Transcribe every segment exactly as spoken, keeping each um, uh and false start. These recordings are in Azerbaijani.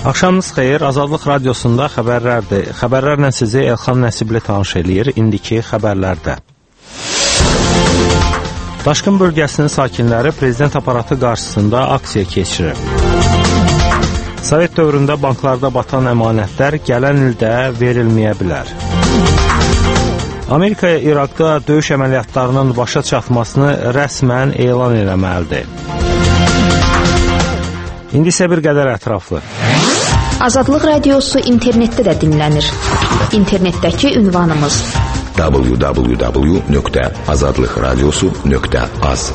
Axşamınız xeyir, Azadlıq Radiosunda xəbərlərdir. Xəbərlərlə sizi Elxan Nəsibli tanış eləyir. İndiki xəbərlərdə. Daşqın bölgəsinin sakinləri prezident aparatı qarşısında aksiya keçirir. Sovet dövründə banklarda batan əmanətlər gələn ildə verilməyə bilər. Amerika İraqda döyüş əməliyyatlarının başa çatmasını rəsmən elan eləməlidir. İndi isə bir qədər ətraflı. Azadlıq Radiosu internetdə də dinlənir. İnternetdəki ünvanımız w w w nöqtə azadlıq radiosu nöqtə az.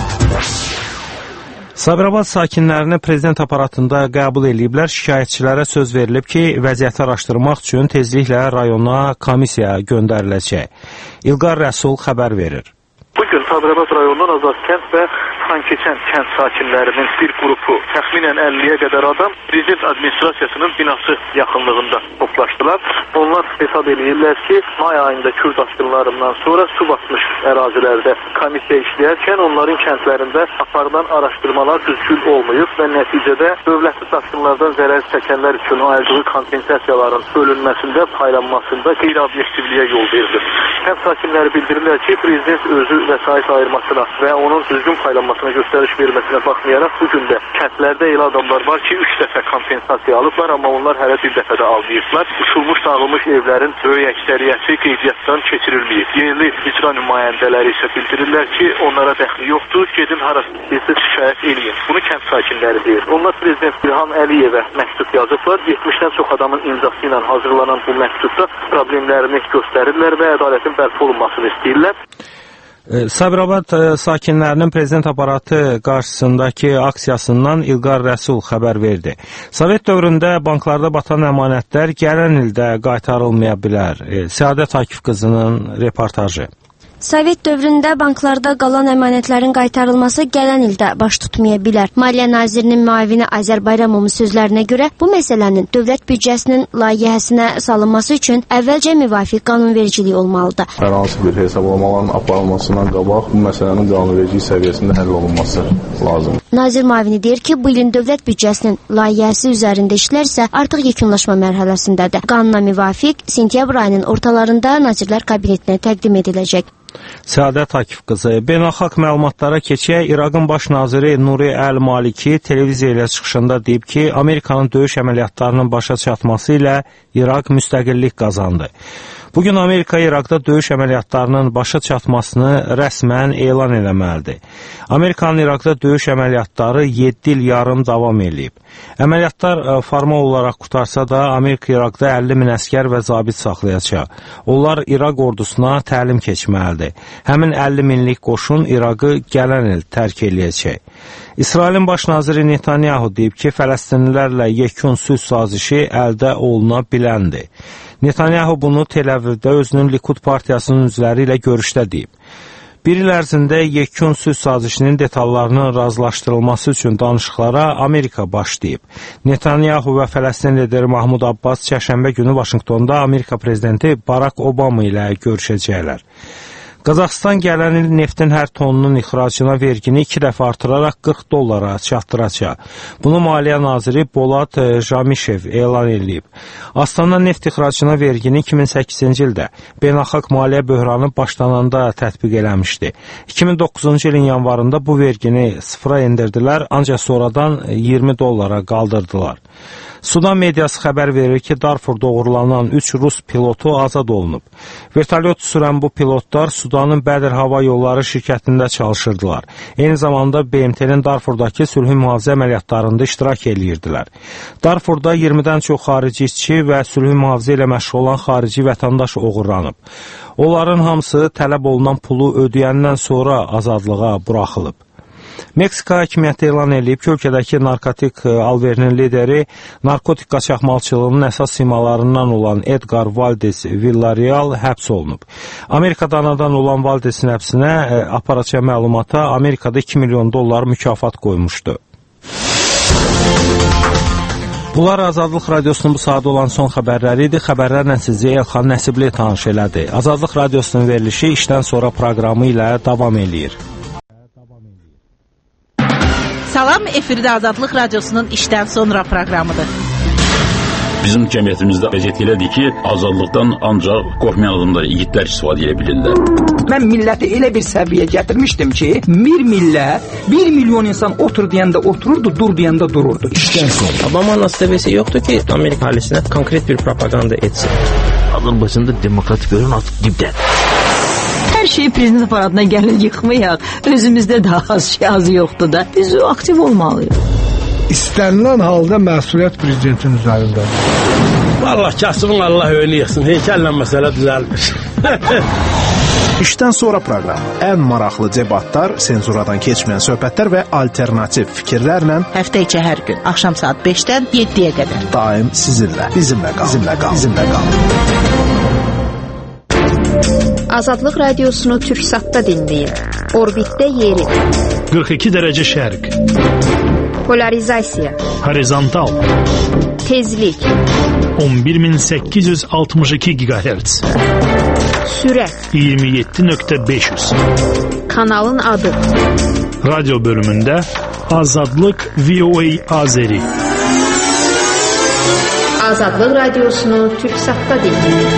Sabirabad sakinlərini prezident aparatında qəbul ediblər. Şikayətçilərə söz verilib ki, vəziyyəti araşdırmaq üçün tezliklə rayona komissiya göndəriləcək. İlqar Rəsul xəbər verir. Bugün Sabirabad rayonundan Azadkənd və Xankəçənd kənd sakinlərinin bir qrupu, təxminən əlliyə qədər adam prezident administrasiyasının binası yaxınlığında toplaşdılar. Onlar hesab edirlər ki, may ayında Kürd aşkınlarından sonra su basmış ərazilərdə komissiya işləyərkən onların kəndlərində aparılan araşdırmalar düzgün olmayıb və nəticədə dövlətli daşqınlardan zərər çəkənlər üçün ayırdığı kompensasiyaların bölünməsində, paylanmasında qeyri-obyektivliyə yol verilir. Kənd sakinləri bildirirlər ki, prezident özü vəsait ayırmasına və onun düzgün paylanmasına göstəriş verməsinə baxmayaraq bugün də kəndlərdə elə adamlar var ki, üç dəfə kompensasiya alıblar, amma onlar hələ bir dəfə də almayıblar. Uçulmuş, dağılmış evlərin böyük əksəriyyəti qeydiyyatdan keçirilməyib. Yerli icra nümayəndələri isə bildirirlər ki, onlara dəxli yoxdur, gedin harası istəyirsə şikayət eləyin. Bunu kənd sakinləri deyir. Onlar prezident İlham Əliyevə məktub yazıblar. yetmişdən çox adamın imzası ilə hazırlanan bu məktubda problemlərini göstərirlər və ədalətin bərpa olunmasını istəyirlər. Sabirabad sakinlərinin prezident aparatı qarşısındakı aksiyasından İlqar Rəsul xəbər verdi. Sovet dövründə banklarda batan əmanətlər gələn ildə qaytarılmaya bilər. Səadət Akif qızının reportajı. Sovet dövründə banklarda qalan əmanətlərin qaytarılması gələn ildə baş tutmaya bilər. Maliyyə Nazirinin müavini Azər Bayramovun sözlərinə görə bu məsələnin dövlət büdcəsinin layihəsinə salınması üçün əvvəlcə müvafiq qanunvericilik olmalıdır. Hər hansı bir hesablamaların aparılmasından qabaq bu məsələnin qanunvericilik səviyyəsində həll olunması lazımdır. Nazir müavini deyir ki, bu ilin dövlət büdcəsinin layihəsi üzərində işlərsə artıq yekunlaşma mərhələsindədir. Qanuna müvafiq sentyabr ayının ortalarında Nazirlər Kabinetinə təqdim ediləcək. Səadət Akif qızı, beynəlxalq məlumatlara keçək. İraqın baş naziri Nuri Əl-Maliki televiziya ilə çıxışında deyib ki, Amerikanın döyüş əməliyyatlarının başa çatması ilə İraq müstəqillik qazandı. Bugün Amerika İraqda döyüş əməliyyatlarının başa çatmasını rəsmən elan eləməlidir. Amerikanın İraqda döyüş əməliyyatları yeddi il yarım davam edib. Əməliyyatlar formal olaraq qutarsa da Amerika İraqda əlli min əskər və zabit saxlayacaq. Onlar İraq ordusuna təlim keçməlidir. Həmin əlli minlik qoşun İraqı gələn il tərk eləyəcək. İsrailin baş naziri Netanyahu deyib ki, Fələstinlilərlə yekun sülh sazişi əldə oluna biləndir. Netanyahu bunu Tel Avivdə özünün Likud partiyasının üzvləri ilə görüşdə deyib. Bir il ərzində yekun sülh sazişinin detallarının razılaşdırılması üçün danışıqlara Amerika başlayıb. Netanyahu və Fələstin lideri Mahmud Abbas çərşənbə günü Vaşinqtonda Amerika prezidenti Barack Obama ilə görüşəcəklər. Qazaxıstan gələn il neftin hər tonunun ixracına vergini iki dəfə artıraraq qırx dollara çatdıracaq. Bunu Maliyyə Naziri Bolat Jamişev elan edib. Astana neft ixracına vergini iki min səkkizinci ildə beynəlxalq maliyyə böhranı başlananda tətbiq eləmişdi. iki min doqquzuncu ilin yanvarında bu vergini sıfıra endirdilər, ancaq sonradan iyirmi dollara qaldırdılar. Sudan mediası xəbər verir ki, Darfurda uğurlanan üç Rus pilotu azad olunub. Vertolyot sürən bu pilotlar Sudanın Bədir Hava Yolları şirkətində çalışırdılar. Eyni zamanda B M T-nin Darfurdakı sülhü mühafizə əməliyyatlarında iştirak edirdilər. Darfurda iyirmidən çox xarici işçi və sülhü mühafizə ilə məşğul olan xarici vətəndaş oğurlanıb. Onların hamısı tələb olunan pulu ödəyəndən sonra azadlığa buraxılıb. Meksika hakimiyyəti elan edib ki, ölkədəki narkotik alverinin lideri narkotik qaçaqmalçılığının əsas simalarından olan Edgar Valdez Villarreal həbs olunub. Amerikada anadan olan Valdezin həbsinə aparaça məlumata Amerikada iki milyon dollar mükafat qoymuşdu. Bunlar Azadlıq Radiosunun bu saat olan son xəbərləri idi. Xəbərlərlə sizi Elxan Nəsibli tanış elədi. Azadlıq Radiosunun verilişi işdən sonra proqramı ilə davam eləyir. Salam, efirdə Azadlıq Radiosunun işdən sonra proqramıdır. Bizim cəmiyyətimizdə vəziyyət elədir ki, azadlıqdan ancaq qorxmayan adamlar, igidlər istifadə edə bilirlər. Mən milləti elə bir səviyyəyə gətirmişdim ki, bir millət, bir milyon insan otur deyəndə otururdu, dur deyəndə dururdu. İşdən sonra. Obama nasibəsi yoxdur ki, Amerika halisinə konkret bir propaganda etsin. Azərbaycanda demokratik görün artıq dibdədir. Hər şeyi prezident aparatına gəlin yıxmayaq. Özümüzdə də az şey az yoxdur da. Biz aktiv olmalıyıq. İstənilən halda məsuliyyət prezidentin üzərindədir. Allah kasımın Allah önü yıxsın. Heykəllə məsələ düzəlmir. İşdən sonra proqram. Ən maraqlı debatlar, senzuradan keçməyən söhbətlər və alternativ fikirlərlə həftə içi hər gün axşam saat beşdən yeddiyə qədər. Daim sizinlə. Bizimlə qal. Bizimlə qal. Bizimlə qal. Azadlıq radiosunu Türksatda dinləyin. Orbitdə yeri. qırx iki dərəcə şərq. Polarizasiya. Horizontal. Tezlik. on bir min səkkiz yüz altmış iki gigahertz. Sürət. iyirmi yeddi nöqtə beş yüz. Kanalın adı. Radyo bölümündə Azadlıq V O A Azeri. Azadlıq radiosunu Türksatda dinləyin.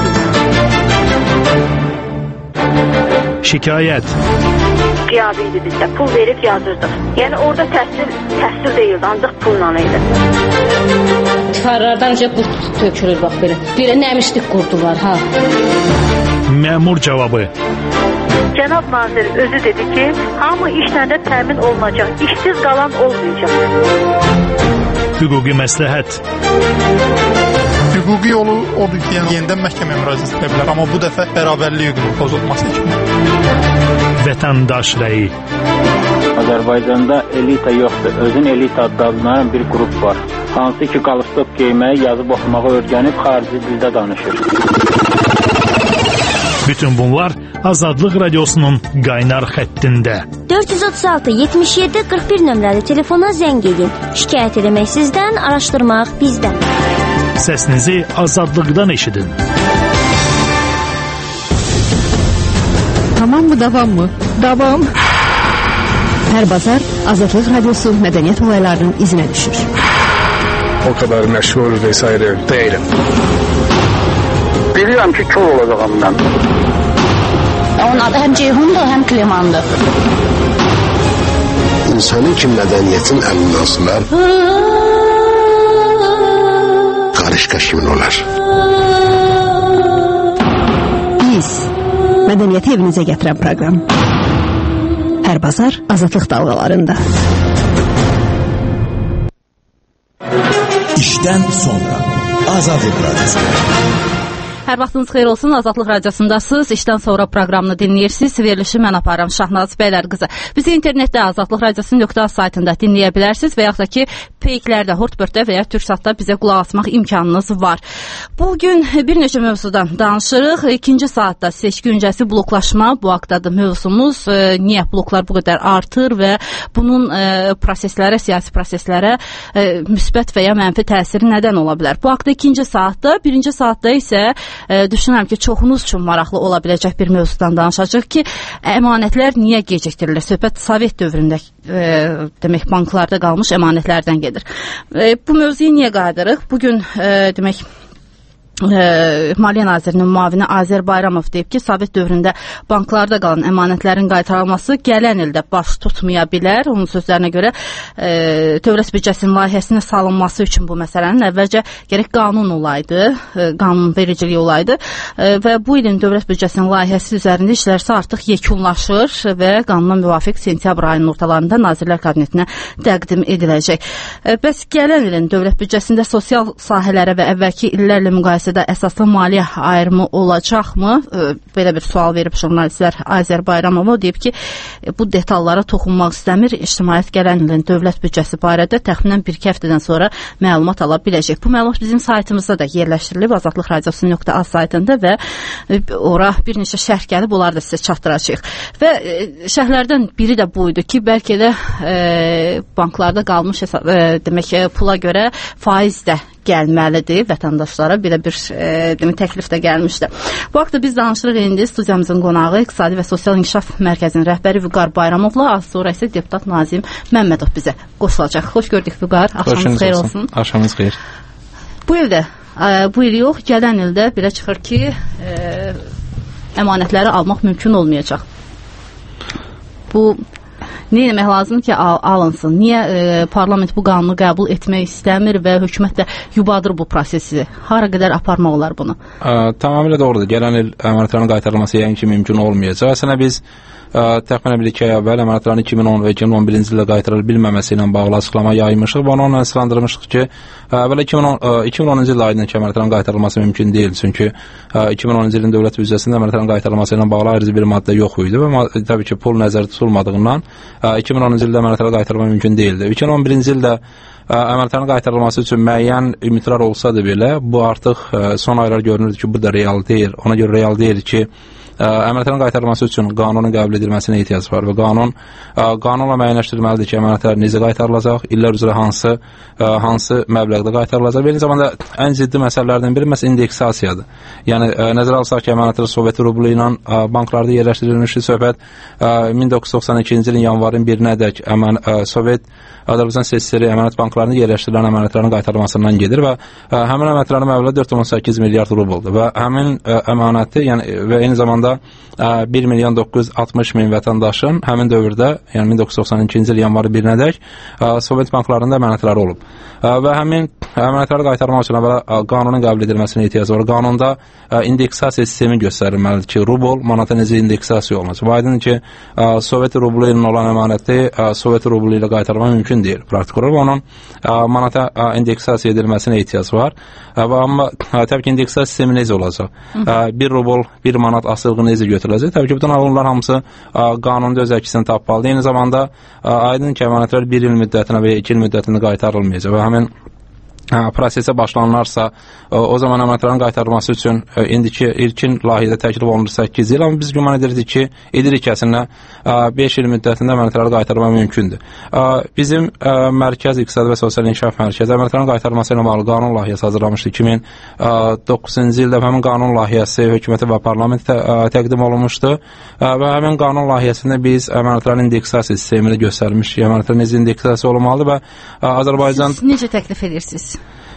Şikayət. Qiyabi idi bizdə. Pul verib yazırdıq. Yəni orada təhsil, təhsil deyildi, ancaq pulla idi. Tifarlardan necə qurt tökülür bax belə. Bir nəmişlik qurdular ha. Məmur cavabı. Cənab nazir özü dedi ki, hamı işlə də təmin olunacaq. İşsiz qalan olmayacaq. Hüquqi məsləhət. Hüquqi yolu odur ki, yəni yenidən məhkəməyə müraciət edə bilər, amma bu dəfə bərabərlik hüququnun pozulması üçün. Vətəndaş rəyi. Azərbaycanda elita yoxdur. Özün elita adlanan bir qrup var. Hansı ki, qalstok geyməyi, yazıb oxumağı öyrənib xarici dildə danışır. Bütün bunlar Azadlıq radiosunun qaynar xəttində. dörd yüz otuz altı yetmiş yeddi qırx bir nömrəli telefona zəng edin. Şikayət etmək sizdən, araşdırmaq bizdən. Səsinizi azadlıqdan eşidin. Tamam mı, davam mı? Davam. Hər bazar Azadlıq radiosu mədəniyyət olaylarının izinə düşür. O kadar məşhur vesaire değilim. Bilirəm ki, kör olacağım mən. Onun adı həm Ceyhundur, həm Klemandır. İnsanın ki mədəniyyətin əlindən asılar, qarışqa kimin olar? Biz, mədəniyyəti evinizə gətirən proqram. Hər bazar Azadlıq dalğalarında. İşdən sonra Azadlıq radiosu. Hər vaxtınız xeyir olsun, Azadlıq radiosundasınız. İşdən sonra proqramını dinləyirsiniz. Verilişi mən aparam Şahnaz Bəylər qızı. Bizi internetdə Azadlıq radiosu nöqtə az saytında dinləyə bilərsiniz və yaxud da ki, peyklərdə, Hortbörtdə və ya Türksatda bizə qulaq asmaq imkanınız var. Bugün bir neçə mövzudan danışırıq. İkinci saatda seçki öncəsi bloklaşma bu haqdadır mövzumuz. E, niyə bloklar bu qədər artır və bunun e, proseslərə, siyasi proseslərə e, müsbət və ya mənfi təsiri nədən ola bilər? Bu haqda ikinci saatda, birinci saatda isə e, düşünürəm ki, çoxunuz üçün maraqlı ola biləcək bir mövzudan danışacaq ki, əmanətlər niyə gecikdirilir? Söhbət Sovet dövründə e, demək banklarda qalmış əmanətlərdən gedir. E, bu mövzuya niyə qayıdırıq? Bugün e, demək E, Maliyyə Nazirinin müavini Azər Bayramov deyib ki, Sovet dövründə banklarda qalan əmanətlərin qaytarılması gələn ildə baş tutmaya bilər. Onun sözlərinə görə e, dövlət büdcəsinin layihəsinin salınması üçün bu məsələnin əvvəlcə gərək qanun olaydı, e, qanun vericiliyi olaydı e, və bu ilin dövlət büdcəsinin layihəsi üzərində işlərsə artıq yekunlaşır və qanuna müvafiq sentyabr ayının ortalarında Nazirlər Kabinetinə təqdim ediləcək. E, bəs gələn ilin dövlət büdcəsində sosial sahələrə və əvvəlki illərlə müqayisə da əsaslı maliyyə ayrımı olacaqmı? Belə bir sual verib jurnalistlər Azər Bayramov deyib ki, bu detallara toxunmaq istəmir. İctimaiyyət gələn ilin dövlət büdcəsi barədə təxminən bir-iki həftədən sonra məlumat ala biləcək. Bu məlumat bizim saytımızda da yerləşdirilib, Azadlıq radiosu nöqtə az saytında və ora bir neçə şərh gəlib, onları da sizə çatdıracağıq. Və şərhlərdən biri də bu idi ki, bəlkə də e, banklarda qalmış hesab, e, demək pula görə faiz də gəlməlidir vətəndaşlara, belə bir e, demək, təklif də gəlmişdi. Bu haqda biz danışırıq indi. Studiyamızın qonağı İqtisadi və Sosial İnkişaf Mərkəzinin rəhbəri Vüqar Bayramovla, az sonra isə deputat Nazim Məmmədov bizə qoşulacaq. Xoş gördük Vüqar, axşamınız xeyir olsun. Axşamınız xeyir. Bu ildə, bu il yox, gələn ildə belə çıxır ki, ə, əmanətləri almaq mümkün olmayacaq. Bu nə etmək lazım ki, al alınsın? Niyə e, parlament bu qanunu qəbul etmək istəmir və hökumət də yubadır bu prosesi? Hara qədər aparmaq olar bunu? Ə, tamamilə doğrudur. Gələn il əmanətlərin qaytarılması yəqin ki, mümkün olmayacaq. Əslində biz ə, təxminən bir iki ay əvvəl əmanətlərin iki min on və iki min on birinci ildə qaytarıla bilməməsi ilə bağlı açıqlama yaymışıq və onunla əsaslandırmışıq ki, əvvəla iki min onuncu ildə aydın ki, əmanətlərin qaytarılması mümkün deyil. Çünki ə, iki min onuncu ilin dövlət büdcəsində əmanətlərin qaytarılması ilə bağlı ayrıca bir maddə yox idi və təbii ki, pul nəzərdə tutulmadığından iki min onuncu ildə əmanətləri qaytarılma mümkün deyildi. iki min on birinci ildə əmanətlərin qaytarılması üçün müəyyən ümitlər olsa da belə, bu artıq son aylar görünürdü ki, bu da real deyil. Ona görə real deyil ki, əmanətlərin qaytarılması üçün qanunun qəbul edilməsinə ehtiyac var və qanun qanunla müəyyənləşdirilməlidir ki, əmanətlər necə qaytarılacaq, illər üzrə hansı hansı məbləğdə qaytarılacaq. Eyni zamanda ən ciddi məsələlərdən biri məhz indeksasiyadır. Yəni nəzərə alsaq ki, əmanətlər Sovet rublu ilə banklarda yerləşdirilmişdi. Söhbət min doqquz yüz doxsan ikinci ilin yanvarın birinədək əmən Sovet Azərbaycan S S R əmanət banklarında yerləşdirilən əmanətlərin qaytarılmasından gedir və həmin əmanətlərin məbləği dörd nöqtə səkkiz milyard rubuldur və həmin əmanəti, yəni və eyni zamanda bir milyon doqquz yüz altmış min vətəndaşın həmin dövrdə, yəni min doqquz yüz doxsan ikinci il yanvarı birinədək Sovet banklarında əmanətləri olub. Və həmin əmanətləri qaytarmaq üçün əvvəla qanunun qəbul edilməsinə ehtiyac var. Qanunda indeksasiya sistemi göstərilməlidir ki, rubl manata necə indeksasiya olunacaq. Və aydındır ki, Sovet rublu ilə olan əmanəti Sovet rublu ilə qaytarmaq mümkün deyil. Praktik olaraq onun manata indeksasiya edilməsinə ehtiyac var. Və amma təbii ki, indeksasiya sistemi necə olacaq? bir rubl, bir manat asılğı necə götürüləcək? Təbii ki, bütün bunlar hamısı qanunda öz əksini tapmalıdır. Eyni zamanda aydın ki, əmanətlər bir il müddətinə və ya iki il müddətində qaytarılmayacaq və həmin prosesə başlanılarsa, o zaman əmanətlərin qaytarılması üçün indiki ilkin layihədə təklif olunur səkkiz il, amma biz güman edirik ki, edirik ki, əslində beş il müddətində əmanətləri qaytarmaq mümkündür. Bizim Mərkəz İqtisadi və Sosial İnkişaf Mərkəzi əmanətlərin qaytarılması ilə bağlı qanun layihəsi hazırlamışdı. iki min doqquzuncu ildə həmin qanun layihəsi hökumətə və parlamentə təqdim olunmuşdu və həmin qanun layihəsində biz əmanətlərin indeksasiya sistemini göstərmişik. Əmanətlərin necə indeksasiya olmalıdır və Azərbaycan... Siz necə təklif edirsiniz?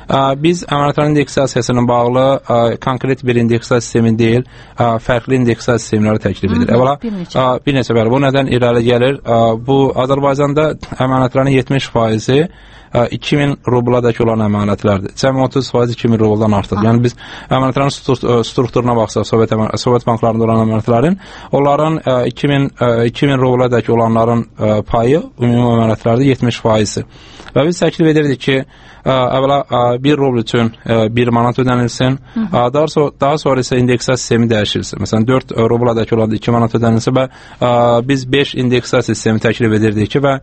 Biz əmanətlərin indeksasiyasına bağlı konkret bir indeksasiya sistemi deyil, fərqli indeksasiya sistemləri təklif edilir. Əvvəla bir neçə bəli, bu nədən irəli gəlir? Bu Azərbaycanda əmanətlərin yetmiş faizi iki min rubladək olan əmanətlərdir. Cəmi otuz faiz iki min rubldan artıq. Yəni biz əmanətlərin strukturuna baxsaq, Sovet, Sovet banklarında olan əmanətlərin, onların iki min rubladək olanların payı ümumi əmanətlərdə yetmiş faizdir. Və biz təklif edirdik ki, əvvəla bir rubl üçün bir manat ödənilsin, daha sonra, daha sonra isə indeksasiya sistemi dəyişilsin. Məsələn, dörd rubladək olan iki manat ödənilsin və biz beş indeksasiya sistemi təklif edirdik ki, və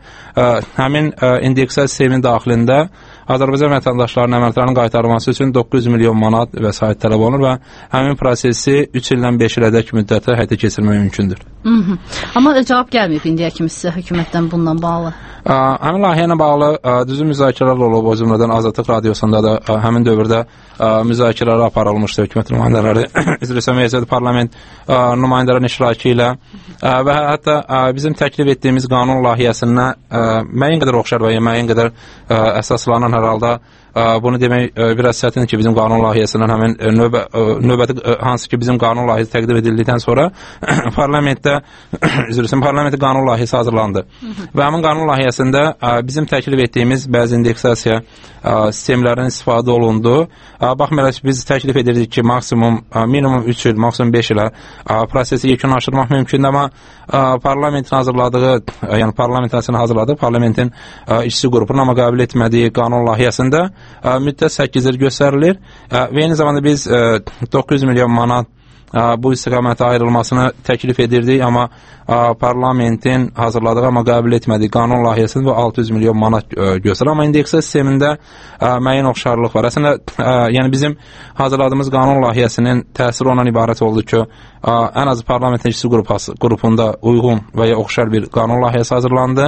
həmin indeksasiya sistemin daxilində Azərbaycan vətəndaşlarının əmanətlərinin qaytarılması üçün doqquz yüz milyon manat vəsait tələb olunur və həmin prosesi üç ildən beş ilədək müddətə həyata keçirmək mümkündür. Hı -hı. Amma cavab gəlməyib indiyə kimi sizə hökumətdən bununla bağlı? Ə, həmin layihə ilə bağlı ə, düzün müzakirələr olub, o cümlədən Azadlıq Radiosunda da ə, həmin dövrdə ə, müzakirələr aparılmışdı hökumət nümayəndələri, üzrə məclisə parlament ə, nümayəndələrin iştirakı ilə ə, və hətta ə, bizim təklif etdiyimiz qanun layihəsinə ə, müəyyən qədər oxşar və ya müəyyən qədər ə, əsaslanan hər halda bunu demək biraz çətindir ki, bizim qanun layihəsindən həmin növbə, növbəti hansı ki, bizim qanun layihəsi təqdim edildikdən sonra parlamentdə üzrüsün parlamentdə qanun layihəsi hazırlandı. Və həmin qanun layihəsində bizim təklif etdiyimiz bəzi indeksasiya sistemlərinin istifadə olundu. Baxmayaraq ki, biz təklif edirdik ki, maksimum minimum üç il, maksimum beş ilə prosesi yekunlaşdırmaq mümkündür, amma parlamentin hazırladığı, yəni parlamentasiyonu hazırladığı parlamentin işçi qrupunun amma qəbul etmədiyi qanun layihəsində müddət səkkiz il göstərilir və eyni zamanda biz doqquz yüz milyon manat bu istiqamətə ayrılmasını təklif edirdik, amma parlamentin hazırladığı, amma qəbul etmədiyi qanun layihəsində bu altı yüz milyon manat göstərir. Amma indeksiya sistemində müəyyən oxşarlıq var. Əslində, yəni bizim hazırladığımız qanun layihəsinin təsiri ondan ibarət oldu ki, ən az parlamentin işçi qrupunda uyğun və ya oxşar bir qanun layihəsi hazırlandı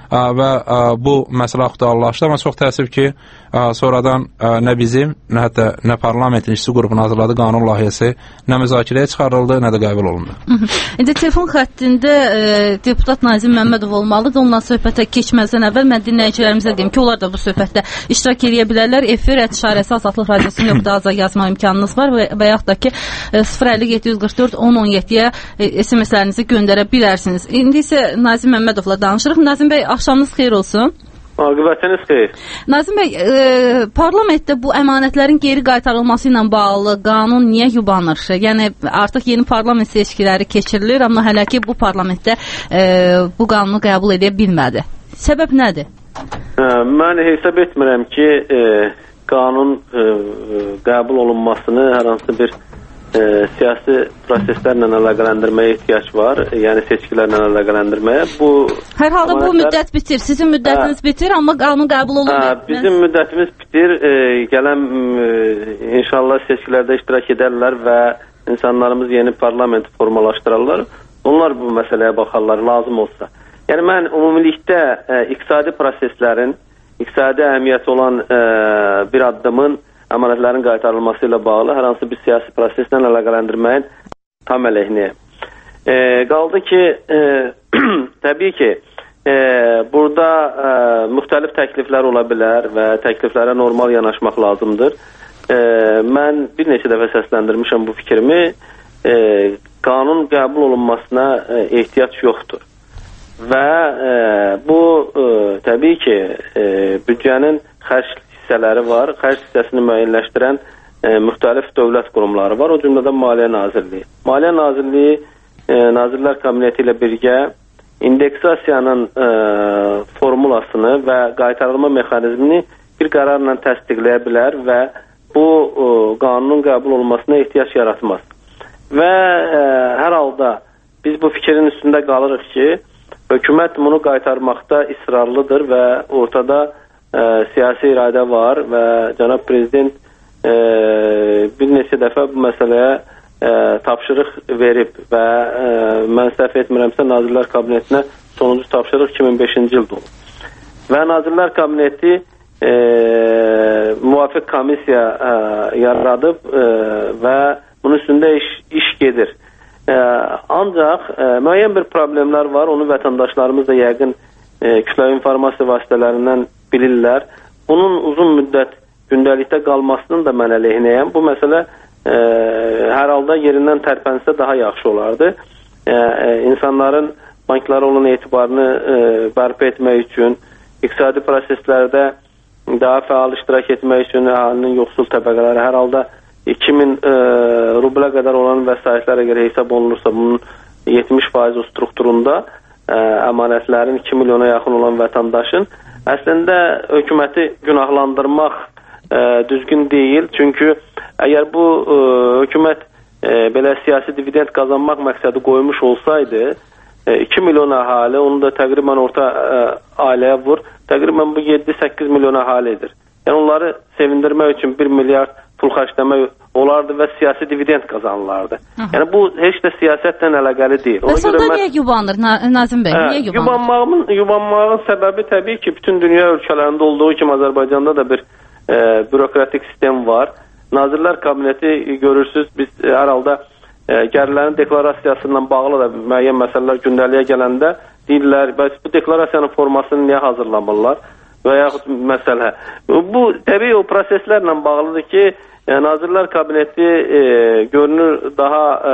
və bu məsələ aktuallaşdı, amma çox təəssüf ki, sonradan nə bizim, nə hətta nə parlamentin işçi qrupunun hazırladığı qanun layihəsi nə müzakirəyə çıxarıldı, nə də qəbul olundu. İndi telefon xəttində e, deputat Nazim Məmmədov olmalıdır. Onunla söhbətə keçməzdən əvvəl mən dinləyicilərimizə deyim ki, onlar da bu söhbətdə iştirak edə bilərlər. Efir ət işarəsi Azadlıq Radiosunun yoxda yazma imkanınız var və, və yaxud da ki sıfır əlli yeddi yüz qırx dörd on on yeddiyə S M S-lərinizi göndərə bilərsiniz. İndi isə Nazim Məmmədovla danışırıq. Nazim bəy, axşamınız xeyir olsun. Aqibətiniz xeyir. Nazim bəy, e, parlamentdə bu əmanətlərin geri qaytarılması ilə bağlı qanun niyə yubanır? Yəni artıq yeni parlament seçkiləri keçirilir, amma hələ ki bu parlamentdə e, bu qanunu qəbul edə bilmədi. Səbəb nədir? Hə, mən hesab etmirəm ki, e, qanun e, qəbul olunmasını hər hansı bir e, siyasi proseslərlə əlaqələndirməyə ehtiyac var. Yəni seçkilərlə əlaqələndirməyə. Bu hər halda bu müddət bitir. Sizin müddətiniz hə, bitir, amma qanun qəbul olunur. Hə, bizim müddətimiz bitir. E, gələn e, inşallah seçkilərdə iştirak edərlər və insanlarımız yeni parlament formalaşdırarlar. Onlar bu məsələyə baxarlar, lazım olsa. Yəni mən ümumilikdə e, iqtisadi proseslərin, iqtisadi əhəmiyyəti olan e, bir addımın əmanətlərin qaytarılması ilə bağlı hər hansı bir siyasi proseslə əlaqələndirməyin tam əleyhinəyəm. E, qaldı ki, e, təbii ki, e, burada e, müxtəlif təkliflər ola bilər və təkliflərə normal yanaşmaq lazımdır. E, mən bir neçə dəfə səsləndirmişəm bu fikrimi. E, qanun qəbul olunmasına e, ehtiyac yoxdur. Və e, bu e, təbii ki, e, büdcənin xərc hissələri var. Xərc hissəsini müəyyənləşdirən e, müxtəlif dövlət qurumları var. O cümlədən Maliyyə Nazirliyi. Maliyyə Nazirliyi e, Nazirlər Kabineti ilə birgə indeksasiyanın e, formulasını və qaytarılma mexanizmini bir qərarla təsdiqləyə bilər və bu e, qanunun qəbul olunmasına ehtiyac yaratmaz. Və e, hər halda biz bu fikrin üstündə qalırıq ki, hökumət bunu qaytarmaqda israrlıdır və ortada e, siyasi iradə var və cənab prezident e, bir neçə dəfə bu məsələyə e, tapşırıq verib və e, mən səhv etmirəmsə Nazirlər Kabinetinə sonuncu tapşırıq iki min beşinci ildə olub. Və Nazirlər Kabineti e, müvafiq komissiya e, yaradıb e, və bunun üstündə iş, iş gedir. Ee, ancaq e, müəyyən bir problemlər var, onu vətəndaşlarımız da yəqin e, kütləvi informasiya vasitələrindən bilirlər. Bunun uzun müddət gündəlikdə qalmasının da mən əleyhinəyəm. Bu məsələ e, hər halda yerindən tərpənsə daha yaxşı olardı. E, e, insanların banklara olan etibarını e, bərpa etmək üçün, iqtisadi proseslərdə daha fəal iştirak etmək üçün əhalinin yoxsul təbəqələri hər halda iki min e, rublə qədər olan vəsaitlərə görə hesab olunursa bunun yetmiş faiz strukturunda e, əmanətlərin iki milyona yaxın olan vətəndaşın əslində hökuməti günahlandırmaq e, düzgün deyil. Çünki əgər bu e, hökumət e, belə siyasi dividend qazanmaq məqsədi qoymuş olsaydı e, iki milyon əhali, onu da təqribən orta e, ailəyə vur, təqribən bu yeddi səkkiz milyon əhalidir. Yəni onları sevindirmək üçün bir milyard pul xərcləmək olardı və siyasi dividend qazanılardı. Aha. Yəni bu heç də siyasətlə əlaqəli deyil. Bəs orada mən... niyə yubanır Nazim bəy? Niyə yubanır? Yubanmağın, yubanmağın səbəbi təbii ki, bütün dünya ölkələrində olduğu kimi Azərbaycanda da bir e, bürokratik sistem var. Nazirlər Kabineti görürsüz, biz e, hər halda e, gərilərin deklarasiyasından bağlı da müəyyən məsələlər gündəliyə gələndə deyirlər, bəs bu deklarasiyanın formasını niyə hazırlamırlar? Və yaxud məsələ. Bu təbii o proseslərlə bağlıdır ki, e, Nazirlər Kabineti e, görünür daha e,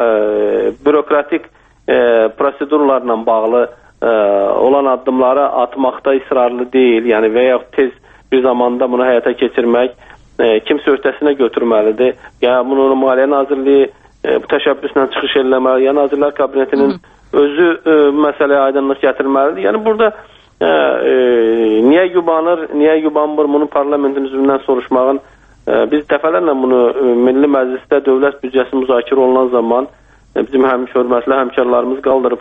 e, bürokratik e, prosedurlarla bağlı e, olan addımları atmaqda israrlı deyil. Yəni və yaxud tez bir zamanda bunu həyata keçirmək e, kimsə öhdəsinə götürməlidir. Ya bunu Maliyyə Nazirliyi e, bu təşəbbüslə çıxış eləməli, ya Nazirlər Kabinetinin Hı. özü e, məsələyə aydınlıq gətirməlidir. Yəni burada E, e, niyə yubanır, niyə yubanmır, bunu parlamentin üzvündən soruşmağın e, biz dəfələrlə bunu e, Milli Məclisdə dövlət büdcəsi müzakirə olunan zaman e, bizim həmişə hörmətli həmkarlarımız qaldırıblar.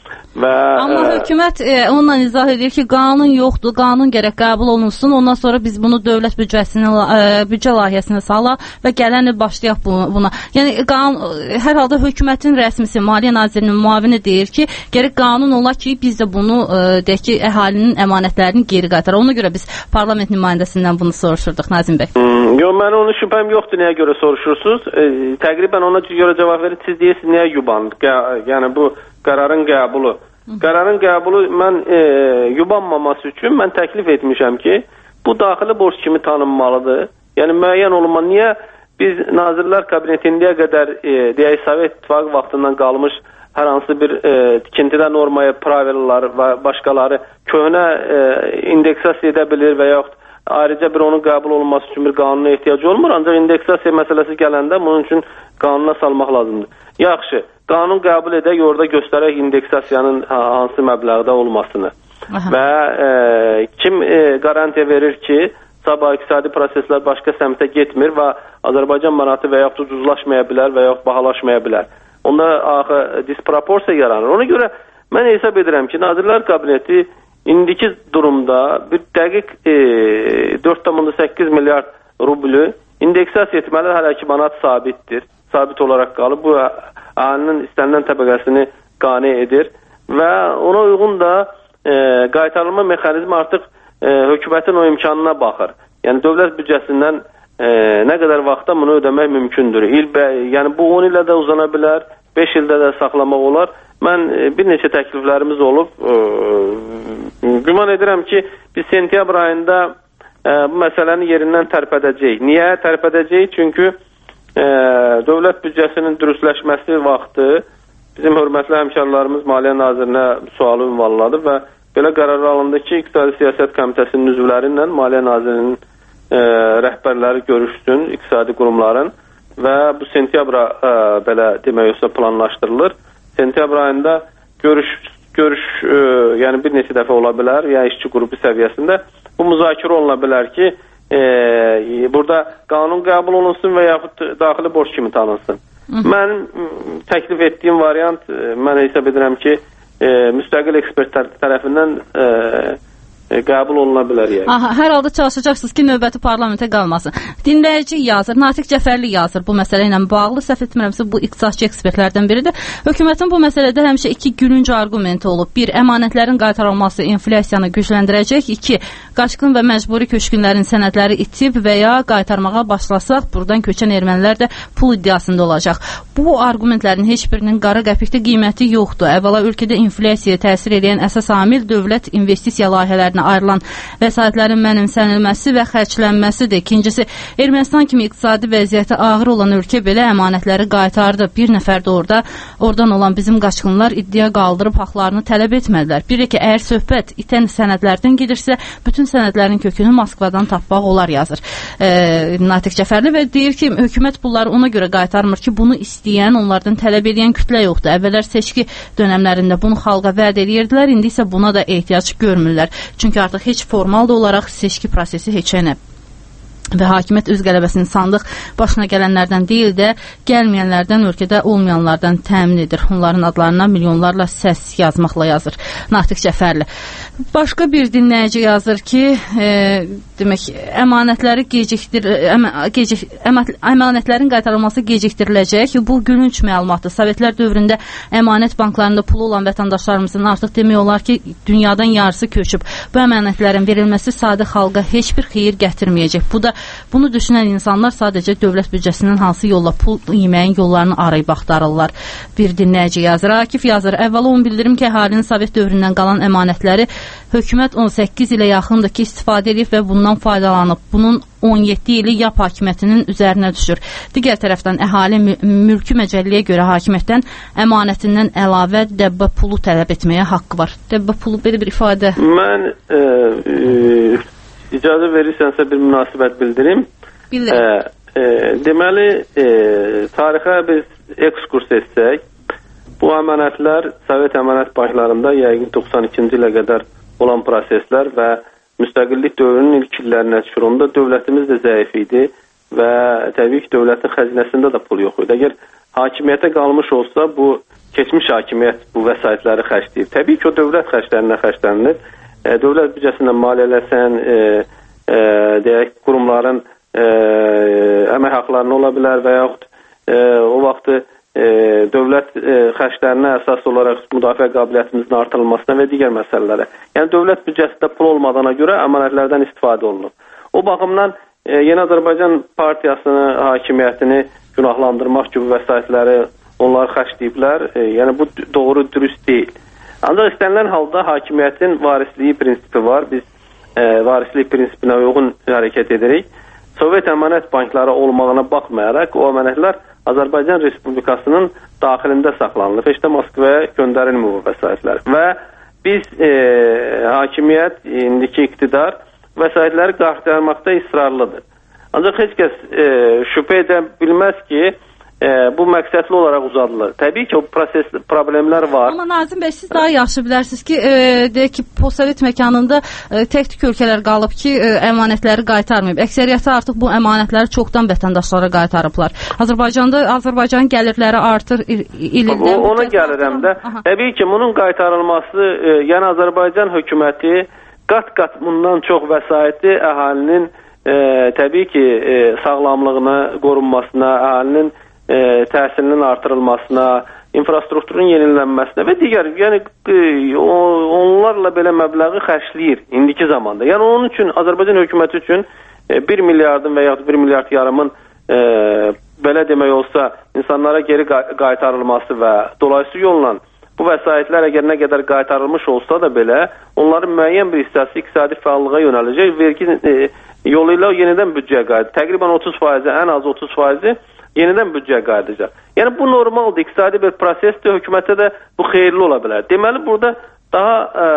Və, Amma ə, hökumət e, onunla izah edir ki, qanun yoxdur, qanun gərək qəbul olunsun, ondan sonra biz bunu dövlət büdcəsinin e, büdcə layihəsinə salaq və gələn il başlayaq buna. Yəni qanun, hər halda hökumətin rəsmisi, Maliyyə Nazirinin müavini deyir ki, gərək qanun ola ki, biz də bunu e, deyək ki, əhalinin əmanətlərini geri qaytaraq. Ona görə biz parlament nümayəndəsindən bunu soruşurduq, Nazim bəy. Hmm, yox, mən onun şübhəm yoxdur, nəyə görə soruşursunuz? E, təqribən ona görə cavab verir, siz deyirsiniz, nəyə yubandı? Yəni bu qərarın qəbulu. Qərarın qəbulu mən e, yubanmaması üçün mən təklif etmişəm ki, bu daxili borc kimi tanınmalıdır. Yəni müəyyən olunma. Niyə biz Nazirlər Kabinetində qədər e, deyək Sovet İttifaqı vaxtından qalmış hər hansı bir e, tikintidə normaya pravelalar və başqaları köhnə e, indeksasiya edə bilir və yaxud ayrıca bir onun qəbul olunması üçün bir qanuna ehtiyac olmur. Ancaq indeksasiya məsələsi gələndə bunun üçün qanuna salmaq lazımdır. Yaxşı, qanun qəbul edək, orada göstərək indeksasiyanın hansı məbləğdə olmasını. Aha. Və e, kim e, garantiya verir ki, sabah iqtisadi proseslər başqa səmtə getmir və Azərbaycan manatı və yaxud ucuzlaşmaya bilər və yaxud bahalaşmaya bilər. Onda axı disproporsiya yaranır. Ona görə mən hesab edirəm ki, Nazirlər Kabineti indiki durumda bir dəqiq e, dörd nöqtə səkkiz milyard rublu indeksasiya etməli, hələ ki manat sabitdir. Sabit olaraq qalıb. Bu əhalinin istənilən təbəqəsini qane edir və ona uyğun da e, qaytarılma mexanizmi artıq e, hökumətin o imkanına baxır. Yəni dövlət büdcəsindən e, nə qədər vaxtda bunu ödəmək mümkündür. İl, yəni bu on ildə də uzana bilər, beş ildə də saxlamaq olar. Mən e, bir neçə təkliflərimiz olub. E, güman edirəm ki, biz sentyabr ayında e, bu məsələni yerindən tərpədəcəyik. Niyə tərpədəcəyik? Çünki e, dövlət büdcəsinin dürüstləşməsi vaxtı bizim hörmətli həmkarlarımız Maliyyə Nazirinə sualı ünvanladı və belə qərar alındı ki, İqtisadi Siyasət Komitəsinin üzvləri ilə Maliyyə Nazirinin e, rəhbərləri görüşsün, iqtisadi qurumların və bu sentyabra e, belə demək olsa planlaşdırılır. Sentyabr ayında görüş, görüş e, yəni bir neçə dəfə ola bilər, ya işçi qrupu səviyyəsində bu müzakirə oluna bilər ki, e, burada qanun qəbul olunsun və yaxud daxili borc kimi tanınsın. Mənim təklif etdiyim variant, mən hesab edirəm ki, e, müstəqil ekspert tərəfindən e, e, qəbul oluna bilər. Yəni. Aha, hər halda çalışacaqsınız ki, növbəti parlamentə qalmasın. Dinləyici yazır, Natiq Cəfərli yazır bu məsələ ilə bağlı. Səhv etmirəmsə, bu iqtisadçı ekspertlərdən biridir. Hökumətin bu məsələdə həmişə iki gülünc arqumenti olub. Bir, əmanətlərin qaytarılması inflyasiyanı gücləndirəcək. İki, qaçqın və məcburi köçkünlərin sənədləri itib və ya qaytarmağa başlasaq, buradan köçən ermənilər də pul iddiasında olacaq. Bu arqumentlərin heç birinin qara qəpikdə qiyməti yoxdur. Əvvəla ölkədə inflyasiyaya təsir edən əsas amil dövlət investisiya layihələrinə ayrılan vəsaitlərin mənimsənilməsi və xərclənməsidir. İkincisi, Ermənistan kimi iqtisadi vəziyyəti ağır olan ölkə belə əmanətləri qaytardı. Bir nəfər də orada, oradan olan bizim qaçqınlar iddia qaldırıb haqlarını tələb etmədilər. Bir ki, əgər söhbət itən sənədlərdən gedirsə, bütün sənədlərin kökünü Moskvadan tapmaq olar, yazır e, Natiq Cəfərli və deyir ki, hökumət bunları ona görə qaytarmır ki, bunu istəyən, onlardan tələb edən kütlə yoxdur. Əvvəllər seçki dönəmlərində bunu xalqa vəd edirdilər, indi isə buna da ehtiyac görmürlər. Çünki artıq heç formal da olaraq seçki prosesi heç nə və hakimiyyət öz qələbəsinin sandıq başına gələnlərdən deyil də gəlməyənlərdən, ölkədə olmayanlardan təmin edir. Onların adlarına milyonlarla səs yazmaqla yazır Natiq Cəfərli. Başqa bir dinləyici yazır ki, e, demək, əmanətləri gecikdir, əmə, gecik, əmə, əmanətlərin qaytarılması gecikdiriləcək. Bu gülünç məlumatdır. Sovetlər dövründə əmanət banklarında pulu olan vətəndaşlarımızın artıq demək olar ki, dünyadan yarısı köçüb. Bu əmanətlərin verilməsi sadə xalqa heç bir xeyir gətirməyəcək. Bu da Bunu düşünən insanlar sadəcə dövlət büdcəsinin hansı yolla pul yeməyin yollarını arayıb axtarırlar. Bir dinləyici yazır. Akif yazır. Əvvəla onu bildirim ki, əhalinin Sovet dövründən qalan əmanətləri hökumət on səkkiz ilə yaxındır ki, istifadə edib və bundan faydalanıb. Bunun on yeddi ili YAP hakimiyyətinin üzərinə düşür. Digər tərəfdən əhali mülki məcəlləyə görə hakimiyyətdən əmanətindən əlavə dəbbə pulu tələb etməyə haqqı var. Dəbbə pulu belə bir ifadə. Mən e, e... İcazə verirsənsə bir münasibət bildirim. Bildirim. E, e, deməli, e, tarixə biz ekskurs etsək, bu əmanətlər Sovet əmanət banklarında yəqin doxsan ikinci ilə qədər olan proseslər və müstəqillik dövrünün ilk illərinə düşür. Onda dövlətimiz də zəif idi və təbii ki, dövlətin xəzinəsində də pul yox idi. Əgər hakimiyyətə qalmış olsa, bu keçmiş hakimiyyət bu vəsaitləri xərcləyir. Təbii ki, o dövlət xərclərindən xərclənir. E, dövlət büdcəsindən maliyyələsən e, e, deyək, qurumların e, əmək haqlarını ola bilər və yaxud e, o vaxtı e, dövlət e, xərclərinə əsas olaraq müdafiə qabiliyyətimizin artırılmasına və digər məsələlərə. Yəni, dövlət büdcəsində pul olmadığına görə əmanətlərdən istifadə olunur. O baxımdan e, Yeni Azərbaycan Partiyasını, hakimiyyətini günahlandırmaq kimi vəsaitləri onlar xərcləyiblər. E, yəni, bu doğru, dürüst deyil. Ancaq istənilən halda hakimiyyətin varisliyi prinsipi var. Biz e, varislik prinsipinə uyğun hərəkət edirik. Sovet əmanət bankları olmağına baxmayaraq, o əmanətlər Azərbaycan Respublikasının daxilində saxlanılır. Heç də Moskvaya göndərilmir bu vəsaitlər. Və biz e, hakimiyyət, indiki iqtidar vəsaitləri qaytarmaqda israrlıdır. Ancaq heç kəs e, şübhə edə bilməz ki, e, bu məqsədli olaraq uzadılır. Təbii ki, o proses problemlər var. Amma Nazim bəy, siz daha yaxşı bilərsiniz ki, e, deyək ki, postsovet məkanında e, tək-tük ölkələr qalıb ki, e, əmanətləri qaytarmayıb. Əksəriyyəti artıq bu əmanətləri çoxdan vətəndaşlara qaytarıblar. Azərbaycanda Azərbaycanın gəlirləri artır il, ilində. O, ona gəlirəm də. Aha. Təbii ki, bunun qaytarılması, e, yəni Azərbaycan hökuməti qat-qat bundan çox vəsaiti əhalinin e, təbii ki, e, sağlamlığına qorunmasına, əhalinin e, təhsilinin artırılmasına, infrastrukturun yenilənməsinə və digər, yəni e, onlarla belə məbləği xərcləyir indiki zamanda. Yəni onun üçün, Azərbaycan hökuməti üçün e, bir milyardın və yaxud bir milyard yarımın e, belə demək olsa, insanlara geri qaytarılması və dolayısıyla yolla bu vəsaitlər əgər nə qədər qaytarılmış olsa da belə, onların müəyyən bir hissəsi iqtisadi fəallığa yönələcək, vergi e, yolu ilə yenidən büdcəyə qayıdacaq. Təqribən otuz faizi, ən az otuz faizi yenidən büdcəyə qayıdacaq. Yəni bu normaldır, iqtisadi bir prosesdir, hökumətə də bu xeyirli ola bilər. Deməli, burada daha,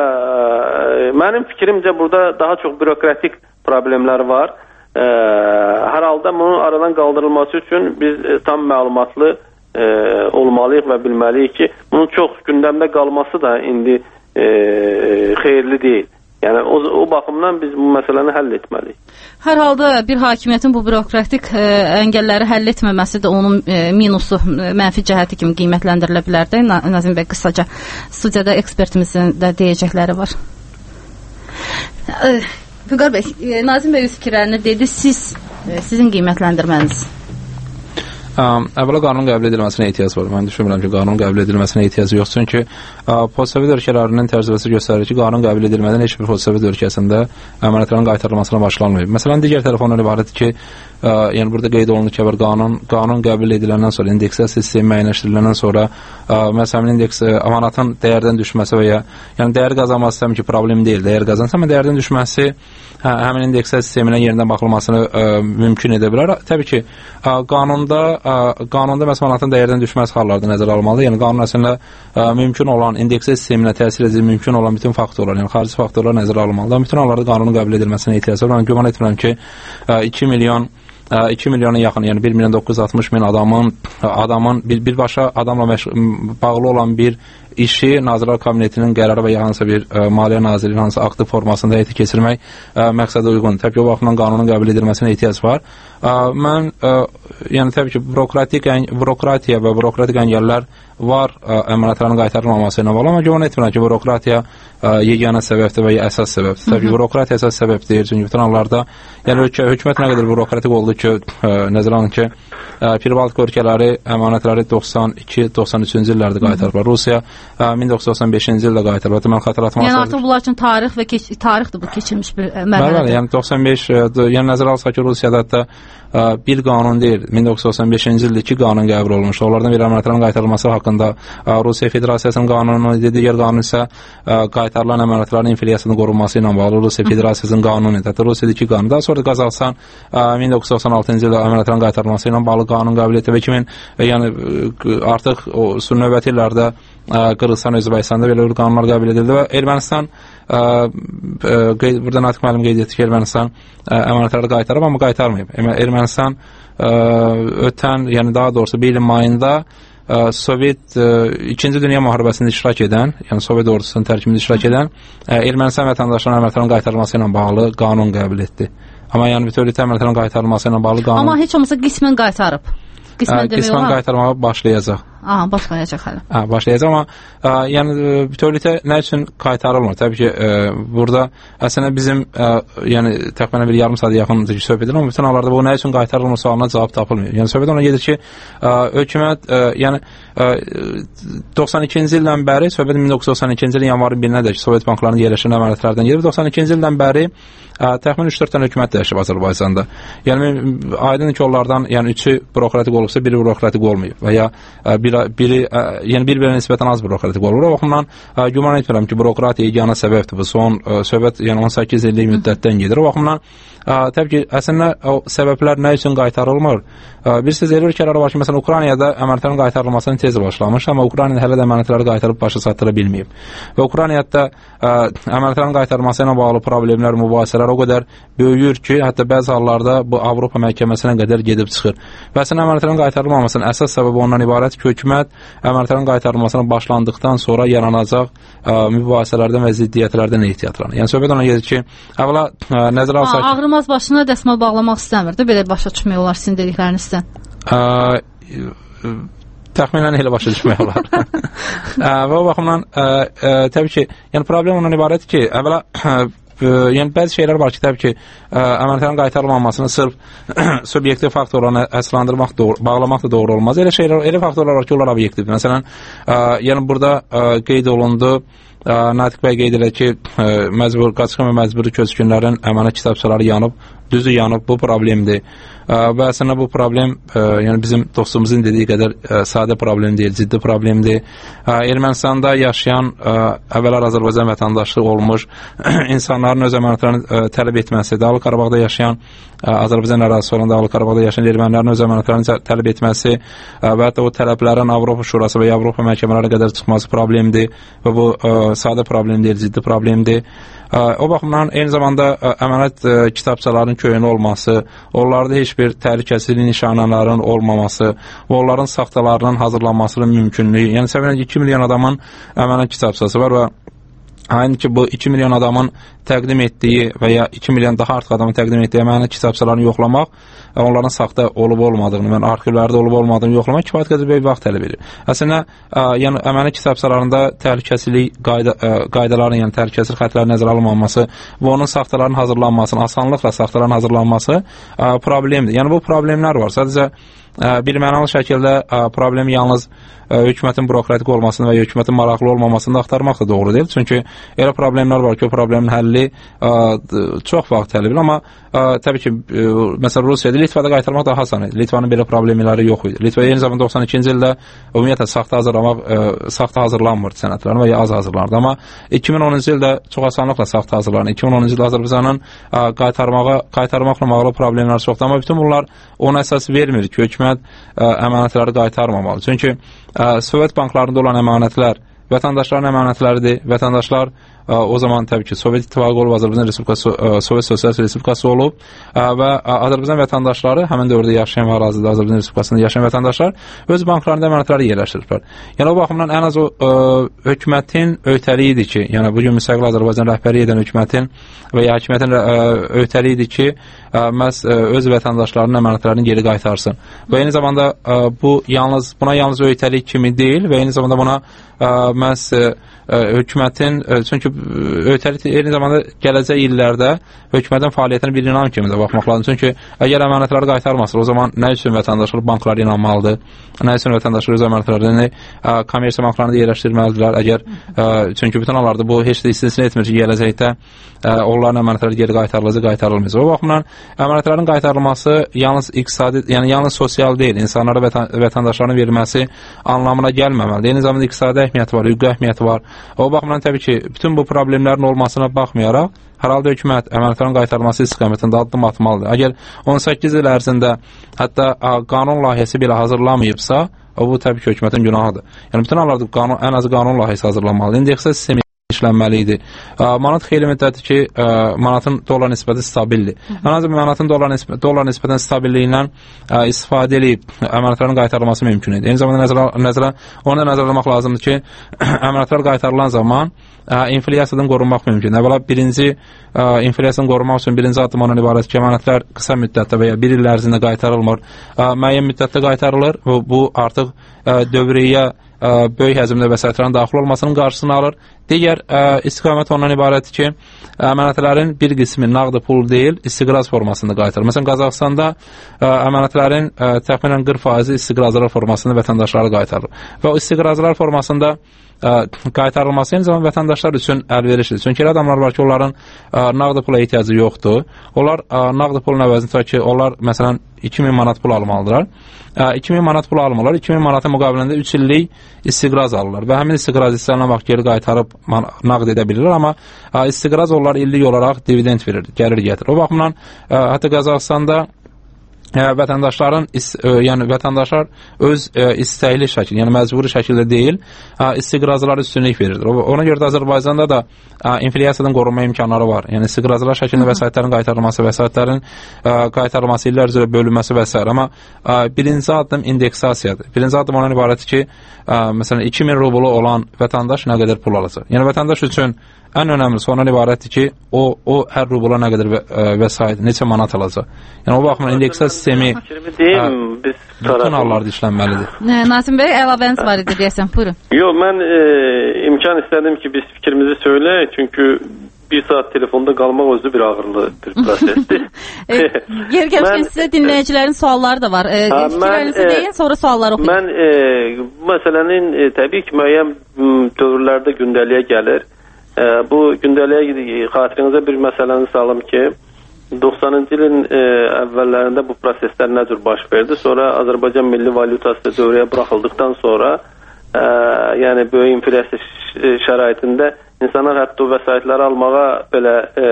e, mənim fikrimcə burada daha çox bürokratik problemlər var. E, hər halda bunun aradan qaldırılması üçün biz e, tam məlumatlı E, olmalıyıq və bilməliyik ki, bunun çox gündəmdə qalması da indi e, xeyirli deyil. Yəni o, o baxımdan biz bu məsələni həll etməliyik. Hər halda bir hakimiyyətin bu bürokratik e, əngəlləri həll etməməsi də onun e, minusu, e, mənfi cəhəti kimi qiymətləndirilə bilər də. Nazim bəy, qısaca studiyada ekspertimizin də deyəcəkləri var. E, Füqar bəy, e, Nazim bəy öz fikirlərini dedi, siz e, sizin qiymətləndirməniz. Əvvəla qanun qəbul edilməsinə ehtiyac var. Mən düşünmürəm ki, qanun qəbul edilməsinə ehtiyac yoxdur. Çünki postsovet ölkələrinin təcrübəsi göstərir ki, qanun qəbul edilmədən heç bir postsovet ölkəsində əmanətlərin qaytarılmasına başlanmayıb. Məsələn, digər tərəf ondan ibarətdir ki, ə, yəni burada qeyd olunur ki, qanun qanun qəbul ediləndən sonra, indeksasiya sistemi müəyyənləşdiriləndən sonra, ə, məsələn, indeks əmanatın dəyərdən düşməsi və ya yəni dəyər qazanması təbii ki, problem deyil. Dəyər qazansa, amma dəyərdən düşməsi hə, həmin indeksasiya sisteminə yenidən baxılmasını ə, mümkün edə bilər. Təbii ki, ə, qanunda ə, qanunda məsələn əmanatın dəyərdən düşməsi hallarda nəzərə alınmalıdır. Yəni qanun əslində ə, mümkün olan indeksasiya sisteminə təsir edən mümkün olan bütün faktorlar, yəni xarici faktorlar nəzərə alınmalıdır. Bütün hallarda qanunun qəbul edilməsinə ehtiyac var. Mən güman etmirəm ki, ə, iki milyon iki milyona yaxın, yəni bir milyon doqquz yüz altmış min adamın adamın bir, birbaşa adamla məş bağlı olan bir işi Nazirlər Kabinetinin qərarı və ya hansısa bir ə, Maliyyə Nazirliyinin hansısa aktı formasında həyata keçirmək ə, məqsədə uyğundur. Təbii ki, o baxımdan qanunun qəbul edilməsinə ehtiyac var. Ə, mən ə, yəni təbii ki, bürokratik bürokratiya və bürokratik əngəllər var ə, əmanətlərin qaytarılmaması ilə bağlı, amma güman etmirəm ki, bürokratiya ə, yeganə səbəbdir və ya əsas səbəbdir. Təbii ki, bürokratiya əsas səbəbdir. Çünki bütün hallarda yəni ölkə hökumət nə qədər bürokratik oldu ki, ə, nəzərə alın ki, Pribaltika ölkələri əmanətləri doxsan iki doxsan üçüncü illərdə qaytarıblar. Rusiya min doqquz yüz doxsan beşinci ildə qaytarıblar. Mən xatırlatmaq yəni artıq bunlar üçün tarix və keç tarixdir bu keçirilmiş bir mərhələdir. Bəli, yəni doxsan beş yəni nəzərə alsaq ki, Rusiyada hətta bir qanun deyil, min doqquz yüz doxsan beşinci ildə iki qanun qəbul olunmuşdu. Onlardan biri əmanətlərin qaytarılması haqqında Rusiya Federasiyasının qanunu idi, digər qanun isə qaytarılan əmanətlərin inflyasiyasının qorunması ilə bağlı Rusiya Federasiyasının qanunu idi. Hətta Rusiyada iki qanun. Daha sonra Qazaxıstan min doqquz yüz doxsan altıncı ildə əmanətlərin qaytarılması ilə bağlı qanun qəbul etdi və iki min yəni artıq o növbəti illərdə Qırğızstan, Özbəkistanda belə bir qanunlar qəbul edildi və Ermənistan ə, ə, qeyd, burada Natiq müəllim qeyd etdi ki, Ermənistan ə, əmanətləri qaytarıb, amma qaytarmayıb. Ermənistan ə, ötən, yəni daha doğrusu bir ilin mayında ə, Sovet ə, İkinci Dünya müharibəsində iştirak edən, yəni Sovet ordusunun tərkibində iştirak edən ə, Ermənistan vətəndaşlarının əmanətlərin qaytarılması ilə bağlı qanun qəbul etdi. Amma yəni bütövlükdə əmanətlərin qaytarılması ilə bağlı qanun... Amma heç olmasa qismən qaytarıb. Qismən, qismən qaytarmağa başlayacaq. Aha, başlayacaq hələ. Hə, başlayacaq, amma ə, yəni bütövlükdə nə üçün qaytarılmır? Təbii ki, ə, burada əslində bizim ə, yəni təxminən bir yarım saat yaxın söhbət edir, amma bütün hallarda bu nə üçün qaytarılmır sualına cavab tapılmır. Yəni söhbət ona gedir ki, ə, hökumət ə, yəni ə, doxsan ikinci ildən bəri, söhbət min doqquz yüz doxsan ikinci ilin yanvarın birinədək Sovet banklarının yerləşən əmanətlərdən gedir. doxsan ikinci ildən bəri ə, təxminən üç dörd dənə hökumət dəyişib Azərbaycanda. Yəni aydın ki, onlardan yəni üçü bürokratik olubsa, biri bürokratik olmayıb və ya ə, bir biri ə, yəni bir-birinə nisbətən az bürokratik olur. O baxımdan ə, güman etmirəm ki, bürokratiya yeganə səbəbdir. Bu son ə, söhbət yəni on səkkiz illik müddətdən gedir. O baxımdan ə, təbii ki, əslində o səbəblər nə üçün qaytarılmır? Ə, bilirsiniz, elə bir qərar var ki, məsələn, Ukraynada əmanətlərin qaytarılmasının tez başlamış, amma Ukrayna hələ də əmanətləri qaytarıb başa çatdıra bilməyib. Və Ukraynada əmanətlərin qaytarılması ilə bağlı problemlər, mübahisələr o qədər böyüyür ki, hətta bəzi hallarda bu Avropa məhkəməsinə qədər gedib çıxır. Və əslində əmanətlərin qaytarılmamasının əsas səbəbi ondan ibarət ki, hökumət əmanətlərin qaytarılmasına başlandıqdan sonra yaranacaq ə, mübahisələrdən və ziddiyyətlərdən ehtiyatlanır. Yəni söhbət ona gedir ki, əvvəla ə, nəzərə alsaq ki, ağrımaz başına dəsmal bağlamaq istəmirdi, belə başa düşmək olar sizin dediklərinizdən. Ə, təxminən elə başa düşmək olar. ə, və o baxımdan ə, ə, təbii ki, yəni problem ondan ibarət ki, əvvəla ə, yəni bəzi şeylər var ki, təbii ki, əmanətlərin qaytarılmamasını sırf subyektiv faktorlarına əsaslandırmaq doğru, bağlamaq da doğru olmaz. Elə şeylər, elə faktorlar var ki, onlar obyektivdir. Məsələn, ə, yəni burada ə, qeyd olundu, ə, Natiq bəy qeyd edir ki, ə, məcbur qaçqın və məcburi köçkünlərin əmanət kitabçaları yanıb, düzü yanıb, bu problemdir. Ə, və əslində bu problem ə, yəni bizim dostumuzun dediyi qədər ə, sadə problem deyil, ciddi problemdir. Ə, Ermənistanda yaşayan ə, əvvəllər Azərbaycan vətəndaşı olmuş insanların öz əmanətlərini ə, tələb etməsi, Dağlıq Qarabağda yaşayan ə, Azərbaycan ərazisi olan Dağlıq Qarabağda yaşayan ermənilərin öz əmanətlərini tələb etməsi ə, və hətta o tələblərin Avropa Şurası və ya Avropa məhkəmələrə qədər çıxması problemdir və bu ə, sadə problem deyil, ciddi problemdir. Ə, o baxımdan eyni zamanda ə, əmanət ə, kitabçalarının köyünü olması, onlarda heç bir təhlükəsizlik nişanələrinin olmaması və onların saxtalarının hazırlanmasının mümkünlüyü. Yəni səviyyən iki milyon adamın əmanət kitabçası var və aynı ki, bu iki milyon adamın təqdim etdiyi və ya iki milyon daha artıq adamın təqdim etdiyi əmanət kitabçalarını yoxlamaq, onların saxta olub-olmadığını, yəni arxivlərdə olub-olmadığını yoxlamaq kifayət qədər böyük vaxt tələb edir. Əslində, ə, yəni əmanət kitabçalarında təhlükəsizlik qayda, ə, qaydalarının, yəni təhlükəsizlik xətlərinin nəzərə alınmaması və onun saxtalarının hazırlanmasının, asanlıqla saxtaların hazırlanması ə, problemdir. Yəni bu problemlər var. Sadəcə ə, bir mənalı şəkildə ə, problemi yalnız ə, hökumətin bürokratik olmasını və ya hökumətin maraqlı olmamasını da axtarmaq da doğru deyil. Çünki elə problemlər var ki, o problemin həlli ə, çox vaxt tələb edir. Amma ə, təbii ki, ə, məsələn Rusiyada, Litvada qaytarmaq daha asan idi. Litvanın belə problemləri yox idi. Litva eyni zamanda doxsan ikinci ildə ümumiyyətlə saxta hazırlamaq, ə, saxta hazırlanmırdı sənədlərin və ya az hazırlanırdı. Amma iki min onuncu ildə çox asanlıqla saxta hazırlanır. iki min onuncu ildə Azərbaycanın ə, qaytarmağa, qaytarmaqla bağlı problemlər çoxdur. Amma bütün bunlar ona əsas vermir ki, hökumət ə, əmanətləri qaytarmamalı. Çünki ə, Sovet banklarında olan əmanətlər vətəndaşların əmanətləridir. Vətəndaşlar ə, o zaman təbii ki, Sovet İttifaqı olub, Azərbaycan Respublikası, ə, Sovet Sosialist Respublikası olub ə, və ə, Azərbaycan vətəndaşları, həmin dövrdə yaşayan və ərazidə Azərbaycan Respublikasında yaşayan vətəndaşlar öz banklarında əmanətləri yerləşdiriblər. Yəni o baxımdan ən az o ə, hökumətin öhdəliyidir ki, yəni bu gün müstəqil Azərbaycan rəhbəri edən hökumətin və ya hakimiyyətin ə, öhdəliyidir ki, ə, məhz ə, öz vətəndaşlarının əmanətlərini geri qaytarsın. Və eyni zamanda ə, bu yalnız buna yalnız öhdəlik kimi deyil və eyni zamanda buna ə, məhz ə, hökumətin, çünki öhdəlik eyni zamanda gələcək illərdə hökumətin fəaliyyətini bir inam kimi də baxmaq lazım. Çünki əgər əmanətləri qaytarmasın, o zaman nə üçün vətəndaşlar banklara inanmalıdır? Nə üçün vətəndaşlar öz əmanətlərini kommersiya banklarında yerləşdirməlidirlər? Əgər ə, çünki bütün hallarda bu heç də istisna etmir ki, gələcəkdə ə, onların əmanətləri geri qaytarılacaq, qaytarılmayacaq. O baxımdan əmanətlərin qaytarılması yalnız iqtisadi, yəni yalnız sosial deyil, insanlara vətən, vətəndaşların verilməsi anlamına gəlməməlidir. Eyni zamanda iqtisadi əhəmiyyəti var, hüquqi əhəmiyyəti var. O baxımdan təbii ki, bütün bu problemlərin olmasına baxmayaraq, hər halda hökumət əmanətlərin qaytarılması istiqamətində addım atmalıdır. Əgər on səkkiz il ərzində hətta qanun layihəsi belə hazırlamayıbsa, o bu təbii ki, hökumətin günahıdır. Yəni bütün hallarda qanun, ən azı qanun layihəsi hazırlanmalıdır. İndeksiya sistemi işlənməli idi. Manat xeyli müddətdir ki, manatın dolar nisbəti stabildir. Ancaq manatın dolar, nisbə, dolar nisbətən stabilliyindən istifadə edib əmanətlərin qaytarılması mümkün idi. Eyni zamanda nəzərə, nəzərə, onu da nəzərə almaq lazımdır ki, əmanətlər qaytarılan zaman inflyasiyadan qorunmaq mümkündür. Əvvəla birinci inflyasiyadan qorunmaq üçün birinci addım ondan ibarət ki, əmanətlər qısa müddətdə və ya bir il ərzində qaytarılmır. Müəyyən müddətdə qaytarılır. Bu, bu artıq dövriyyə böyük həcmdə vəsaitlərin daxil olmasının qarşısını alır. Digər ə, istiqamət ondan ibarətdir ki, əmanətlərin bir qismi nağdı pul deyil, istiqraz formasında qaytarılır. Məsələn, Qazaxıstanda ə, əmanətlərin ə, təxminən qırx faizi istiqrazlar formasında vətəndaşlara qaytarılır. Və o istiqrazlar formasında ə, qaytarılması eyni zamanda vətəndaşlar üçün əlverişlidir. Çünki elə adamlar var ki, onların ə, nağdı pula ehtiyacı yoxdur. Onlar ə, nağdı pulun əvəzində ki, onlar məsələn iki min manat pul almalıdırlar. iki min manat pul almırlar. iki min manatın müqabilində üç illik istiqraz alırlar və həmin istiqraz istənilən vaxt geri qaytarıb nağd edə bilirlər, amma istiqraz onlar illik olaraq dividend verir, gəlir gətirir. O baxımdan hətta Qazaxıstanda vətəndaşların, yəni vətəndaşlar öz istəkli şəkil, yəni məcburi şəkildə deyil, istiqrazlara üstünlük verirdir. Ona görə də Azərbaycanda da inflyasiyadan qorunma imkanları var. Yəni istiqrazlar şəklində vəsaitlərin qaytarılması, vəsaitlərin qaytarılması, illər üzrə bölünməsi və s. Amma birinci addım indeksasiyadır. Birinci addım ondan ibarətdir ki, məsələn iki min rublu olan vətəndaş nə qədər pul alacaq? Yəni vətəndaş üçün ən önəmlisi ondan ibarətdir ki, o, o hər rubla nə qədər və, vəsait, neçə manat alacaq. Yəni o baxımdan indeksasiya sistemi deyim, biz bütün hallarda işlənməlidir. Nasim bəy, əlavəniz var idi deyəsən, buyurun. Yox, mən e, imkan istədim ki, biz fikrimizi söyləyək, çünki bir saat telefonda qalmaq özü bir ağırlı bir prosesdir. e, Yer gəlmişkən sizə dinləyicilərin sualları da var. E, Fikirlərinizi e, deyin, sonra sualları oxuyun. Mən e, bu məsələnin e, təbii ki, müəyyən dövrlərdə gündəliyə gəlir. E, bu gündəliyə xatirinizə bir məsələni salım ki, doxsanıncı ilin e, əvvəllərində bu proseslər nə cür baş verdi. Sonra Azərbaycan milli valyutası dövrəyə buraxıldıqdan sonra e, yəni böyük inflyasiya şəraitində insanlar hətta o vəsaitləri almağa belə e,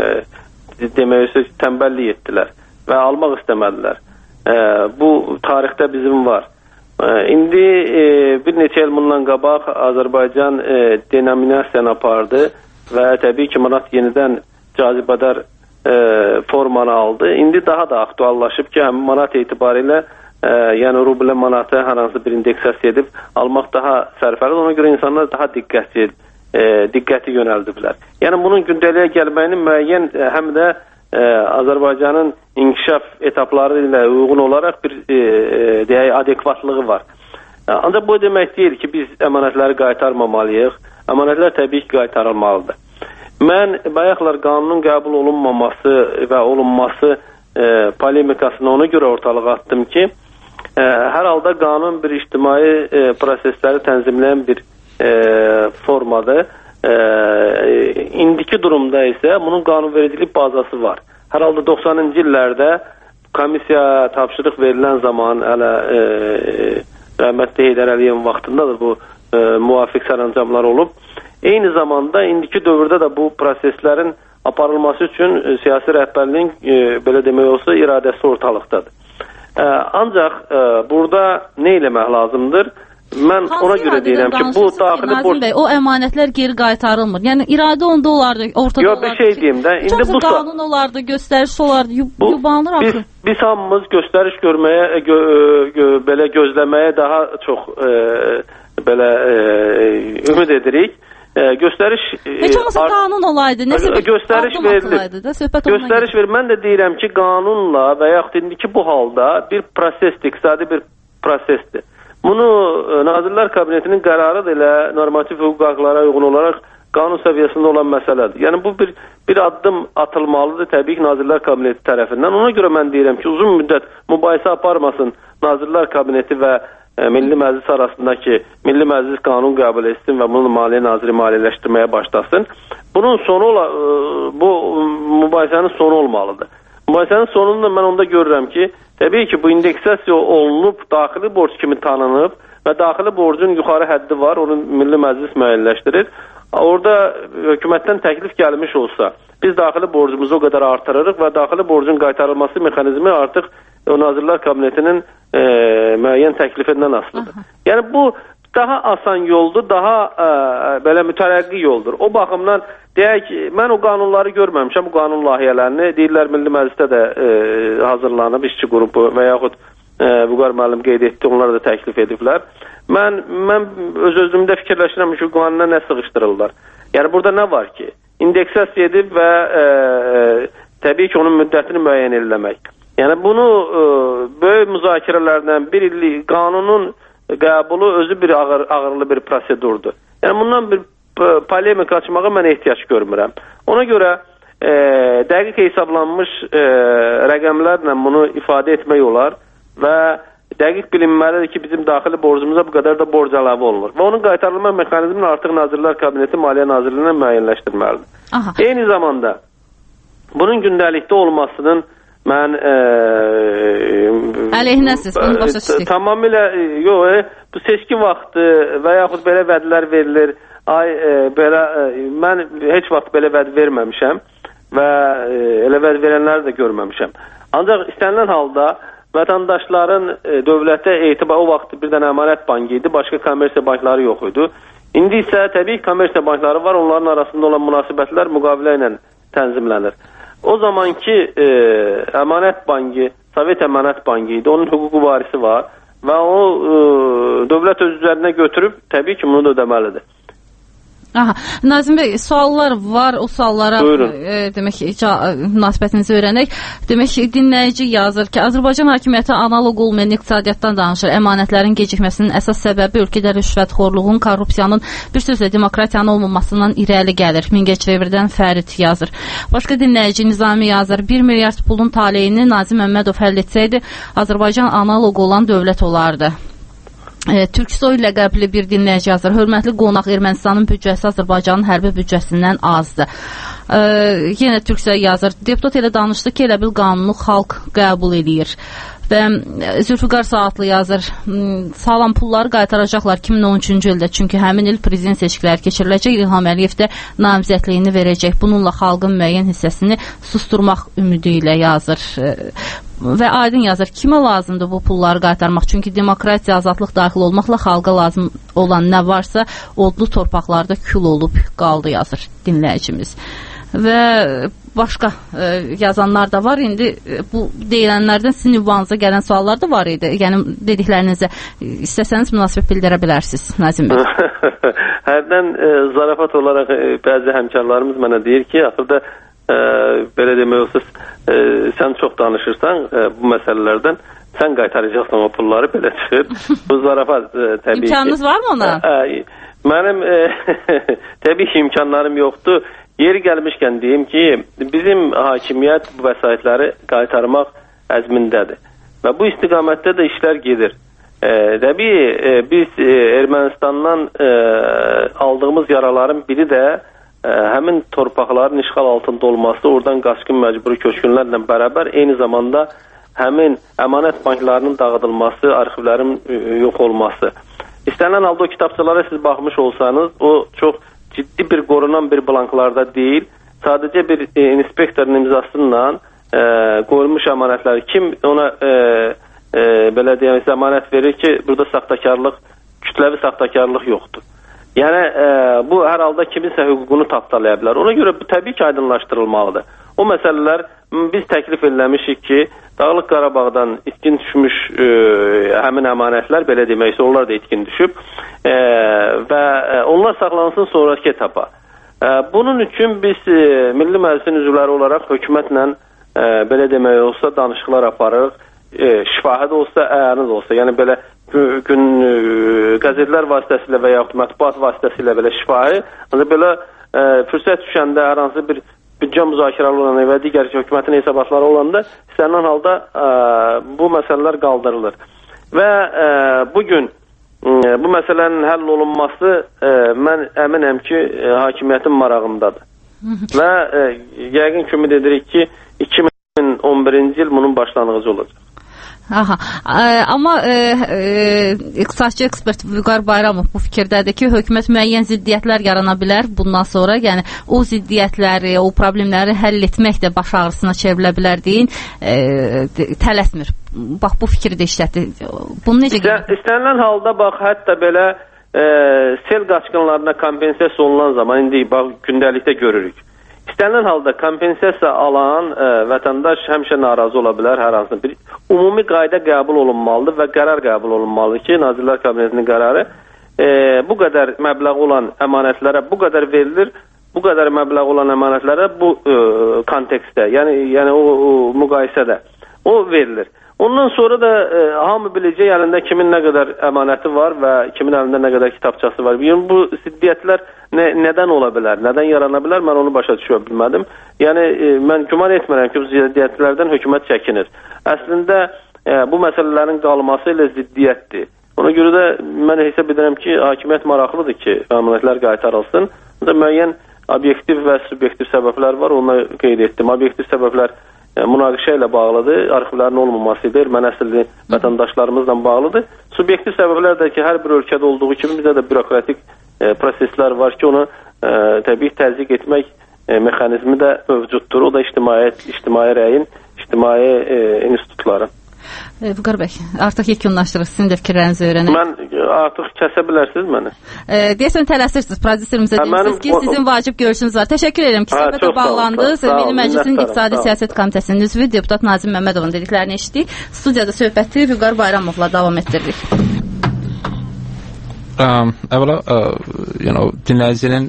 demək olar tənbəllik etdilər və almaq istəmədilər. E, bu tarixdə bizim var. E, indi e, bir neçə il bundan qabaq Azərbaycan e, denominasiyanı apardı və təbii ki, manat yenidən cazibədar e, formanı aldı. İndi daha da aktuallaşıb ki, həm manat etibarilə e, yəni rublə manatı hər hansı bir indeksasiya edib almaq daha sərfəlidir. Ona görə insanlar daha diqqətli E, diqqəti yönəldiblər. Yəni bunun gündəliyə gəlməyinin müəyyən e, həm də e, Azərbaycanın inkişaf etapları ilə uyğun olaraq bir e, e, deyək, adekvatlığı var. E, ancaq bu demək deyil ki, biz əmanətləri qaytarmamalıyıq. Əmanətlər təbii ki, qaytarılmalıdır. Mən bayaqlar qanunun qəbul olunmaması və olunması e, polemikasını ona görə ortalığa attım ki, e, hər halda qanun bir ictimai e, prosesləri tənzimləyən bir E, formadır. E, indiki durumda isə bunun qanunvericilik bazası var. Hər halda doxsanıncı illərdə komissiya tapşırıq verilən zaman hələ e, rəhmətli Heydər Əliyevin vaxtında da bu e, müvafiq sərəncamlar olub. Eyni zamanda indiki dövrdə də bu proseslərin aparılması üçün e, siyasi rəhbərliyin e, belə demək olsa iradəsi ortalıqdadır. E, ancaq e, burada nə eləmək lazımdır? Mən hansı ona görə deyirəm ki, bu daxili borc... Bəy, o əmanətlər geri qaytarılmır. Yəni iradə onda olardı, ortada Yox, olardı. Yox, bir şey deyim də. İndi bu qanun olardı, göstəriş olardı, yubanır axı. Biz, biz hamımız göstəriş görməyə, gö, gö, belə gözləməyə daha çox e, belə e, ümid edirik. E, göstəriş... Heç olmasa art... qanun olaydı, nəsə bir göstəriş verilir. Da, göstəriş verir. Mən də deyirəm ki, qanunla və yaxud indiki bu halda bir prosesdir, iqtisadi bir prosesdir. Bunu Nazirlər Kabinetinin qərarı ilə normativ hüquq haqlara uyğun olaraq qanun səviyyəsində olan məsələdir. Yəni bu bir bir addım atılmalıdır təbii ki, Nazirlər Kabineti tərəfindən. Ona görə mən deyirəm ki, uzun müddət mübahisə aparmasın Nazirlər Kabineti və e, Milli Məclis arasındakı Milli Məclis qanun qəbul etsin və bunu Maliyyə Naziri maliyyələşdirməyə başlasın. Bunun sonu ola, e, bu mübahisənin sonu olmalıdır. Mübahisənin sonunda mən onda görürəm ki, təbii ki, bu indeksasiya olunub, daxili borc kimi tanınıb və daxili borcun yuxarı həddi var, onu Milli Məclis müəyyənləşdirir. Orada hökumətdən təklif gəlmiş olsa, biz daxili borcumuzu o qədər artırırıq və daxili borcun qaytarılması mexanizmi artıq o Nazirlər Kabinetinin e, müəyyən təklifindən asılıdır. Aha. Yəni bu daha asan yoldur, daha ə, belə mütərəqqi yoldur. O baxımdan deyək ki, mən o qanunları görməmişəm, bu qanun layihələrini. Deyirlər Milli Məclisdə də ə, hazırlanıb işçi qrupu və yaxud ə, Vüqar müəllim qeyd etdi, onlar da təklif ediblər. Mən mən öz özümdə fikirləşirəm ki, qanuna nə sıxışdırırlar. Yəni burada nə var ki? İndeksasiya edib və ə, təbii ki, onun müddətini müəyyən eləmək. Yəni bunu ə, böyük müzakirələrdən bir illik qanunun qəbulu özü bir ağır, ağırlı bir prosedurdur. Yəni bundan bir polemik açmağa mən ehtiyac görmürəm. Ona görə e, dəqiq hesablanmış e, rəqəmlərlə bunu ifadə etmək olar və dəqiq bilinməlidir ki, bizim daxili borcumuza bu qədər da borc əlavə olunur. Və onun qaytarılma mexanizmini artıq Nazirlər Kabineti Maliyyə Nazirliyinə müəyyənləşdirməlidir. Aha. Eyni zamanda bunun gündəlikdə olmasının mən e, əleyhinəsiz, bunu başa düşdük. Tamamilə, yox, bu seçki vaxtı və yaxud belə vədlər verilir. Ay, e, belə, e, mən heç vaxt belə vəd verməmişəm və e, elə vəd verənləri də görməmişəm. Ancaq istənilən halda vətəndaşların e, dövlətə etibar, o vaxt bir dənə əmanət bankı idi, başqa kommersiya bankları yox idi. İndi isə təbii kommersiya bankları var, onların arasında olan münasibətlər müqavilə ilə tənzimlənir. O zamanki e, əmanət bankı, Sovet əmanət bankı idi, onun hüquqi varisi var və o e, dövlət öz üzərinə götürüb təbii ki, bunu da ödəməlidir. Aha, Nazim bəy, suallar var, o suallara e, demək ki, münasibətinizi öyrənək. Demək ki, dinləyici yazır ki, Azərbaycan hakimiyyəti analog olmayan iqtisadiyyatdan danışır. Əmanətlərin gecikməsinin əsas səbəbi ölkədə rüşvətxorluğun, korrupsiyanın, bir sözlə demokratiyanın olmamasından irəli gəlir. Mingəçevirdən Fərid yazır. Başqa dinləyici Nizami yazır. bir milyard pulun taleyini Nazim Məmmədov həll etsəydi, Azərbaycan analog olan dövlət olardı. E, Türksoy ləqəbli bir dinləyici yazır. Hörmətli qonaq, Ermənistanın büdcəsi Azərbaycanın hərbi büdcəsindən azdır. E, yenə Türksoy yazır. Deputat elə danışdı ki, elə bil qanunu xalq qəbul edir. Və Zülfüqar Saatlı yazır. Sağlam pulları qaytaracaqlar iki min on üçüncü ildə. Çünki həmin il prezident seçkiləri keçiriləcək. İlham Əliyev də namizədliyini verəcək. Bununla xalqın müəyyən hissəsini susturmaq ümidi ilə yazır. Və aydın yazır, kimə lazımdır bu pulları qaytarmaq? Çünki demokratiya, azadlıq daxil olmaqla xalqa lazım olan nə varsa odlu torpaqlarda kül olub qaldı yazır dinləyicimiz. Və başqa e, yazanlar da var. İndi e, bu deyilənlərdən sizin ünvanınıza gələn suallar da var idi. Yəni dediklərinizə istəsəniz münasibət bildirə bilərsiniz, Nazim bəy. Hərdən e, zarafat olaraq e, bəzi həmkarlarımız mənə deyir ki, axırda e, belə demək olsa e, sən çox danışırsan e, bu məsələlərdən, sən qaytaracaqsan o pulları, belə çıxır. Bu zarafat e, təbii ki. İmkanınız varmı ona? E, e, mənim e, təbii ki imkanlarım yoxdur. Yeri gəlmişkən deyim ki, bizim hakimiyyət bu vəsaitləri qaytarmaq əzmindədir. Və bu istiqamətdə də işlər gedir. E, təbii e, biz e, Ermənistandan e, aldığımız yaraların biri də e, həmin torpaqların işğal altında olması, oradan qaçqın məcburi köçkünlərlə bərabər eyni zamanda həmin əmanət banklarının dağıdılması, arxivlərin e, yox olması. İstənilən halda o kitabçalara siz baxmış olsanız, o çox ciddi bir qorunan bir blanklarda deyil, sadəcə bir e, inspektorun imzasıyla e, qoyulmuş əmanətləri, kim ona e, e, belə deyək, əmanət verir ki, burada saxtakarlıq, kütləvi saxtakarlıq yoxdur. Yəni e, bu hər halda kiminsə hüququnu tapdalaya bilər. Ona görə bu təbii ki, aydınlaşdırılmalıdır. O məsələlər biz təklif eləmişik ki, Dağlıq Qarabağdan itkin düşmüş e, həmin əmanətlər, belə deməksə, onlar da itkin düşüb e, və e, onlar saxlansın sonraki etapa. E, bunun üçün biz e, Milli Məclisin üzvləri olaraq hökumətlə e, belə demək olsa danışıqlar aparırıq. E, şifahi də olsa, əyani də olsa, yəni belə gün e, qəzetlər vasitəsilə və yaxud mətbuat vasitəsilə belə şifahi, ancaq belə e, fürsət düşəndə hər hansı bir büdcə müzakirələri olanda və digər hökumətin hesabatları olanda istənilən halda ə, bu məsələlər qaldırılır. Və ə, bugün ə, bu məsələnin həll olunması ə, mən əminəm ki, ə, hakimiyyətin marağındadır. Və ə, yəqin ki, ümid edirik ki, iki min on birinci il bunun başlanğıcı olacaq. Aha. Amma e, e, iqtisadçı ekspert Vüqar Bayramov bu fikirdədir ki, hökumət müəyyən ziddiyyətlər yarana bilər bundan sonra, yəni o ziddiyyətləri, o problemləri həll etmək də baş ağrısına çevrilə bilər deyin, e, tələsmir. Bax, bu fikri də işlətdi. Bunu necə İstə, istənilən halda, bax, hətta belə e, sel qaçqınlarına kompensasiya olunan zaman indi bax, gündəlikdə görürük. İstənilən halda kompensasiya alan e, vətəndaş həmişə narazı ola bilər hər hansı bir. Ümumi qayda qəbul olunmalıdır və qərar qəbul olunmalıdır ki, Nazirlər Kabinetinin qərarı e, bu qədər məbləğ olan əmanətlərə bu qədər verilir, bu qədər məbləğ olan əmanətlərə bu e, kontekstdə, yəni, yəni o, o müqayisədə o verilir. Ondan sonra da e, hamı biləcək əlində kimin nə qədər əmanəti var və kimin əlində nə qədər kitabçası var. Yəni, bu ziddiyyətlər nə, nədən ola bilər, nədən yarana bilər, mən onu başa düşə bilmədim. Yəni, e, mən güman etmirəm ki, bu ziddiyyətlərdən hökumət çəkinir. Əslində, e, bu məsələlərin qalması ilə ziddiyyətdir. Ona görə də mən hesab edirəm ki, hakimiyyət maraqlıdır ki, əmanətlər qaytarılsın. Burada müəyyən obyektiv və subyektiv səbəblər var, onu qeyd etdim. Obyektiv səbəblər münaqişə ilə bağlıdır, arxivlərin olmaması ilə erməni əsilli vətəndaşlarımızla bağlıdır. Subyektiv səbəblər də ki, hər bir ölkədə olduğu kimi bizdə də bürokratik e, proseslər var ki, onu e, təbii təzyiq etmək e, mexanizmi də mövcuddur. O da ictimai, ictimai rəyin, ictimai e, institutları. Vüqar bəy, artıq yekunlaşdırıq, sizin də fikirlərinizi öyrənək. Mən artıq kəsə bilərsiniz məni. E, deyəsən tələsirsiniz, prodüserimizə deyirsiniz ki, sizin vacib görüşünüz var. Təşəkkür edirəm ki, söhbətə bağlandınız. Milli Məclisin İqtisadi Siyasət Komitəsinin üzvü deputat Nazim Məmmədovun dediklərini eşitdik. Studiyada söhbəti Vüqar Bayramovla davam etdiririk. Um, əvvəla, uh, you know, dinləyicinin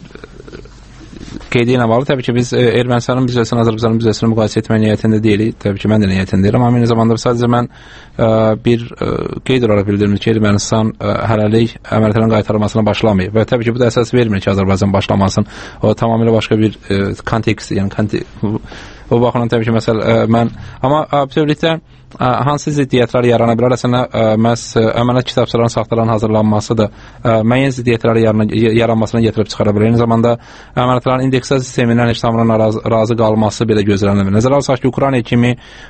qeydi ilə bağlı, təbii ki, biz e, Ermənistanın büdcəsini, Azərbaycanın büdcəsini müqayisə etmək niyyətində deyilik. Təbii ki, mən də niyyətindəyirəm. Amma eyni zamanda sadəcə mən e, bir e, qeyd olaraq bildirim ki, Ermənistan e, hələlik əməliyyatların qaytarılmasına başlamayıb. Və təbii ki, bu da əsas vermir ki, Azərbaycan başlamasın. O tamamilə başqa bir e, kontekst, yəni kontekst. O baxımdan təbii ki, məsəl e, mən, amma bütövlükdə hansı ziddiyyətlər yarana bilər? Əslində, məhz əməliyyat kitabçaların saxtaların hazırlanması da müəyyən ziddiyyətləri yaranmasına gətirib çıxara bilər. Eyni zamanda əməliyyatların indeksasiya sistemindən heç tamamına razı, razı qalması belə gözlənilir. Nəzərə alsaq ki, Ukrayna kimi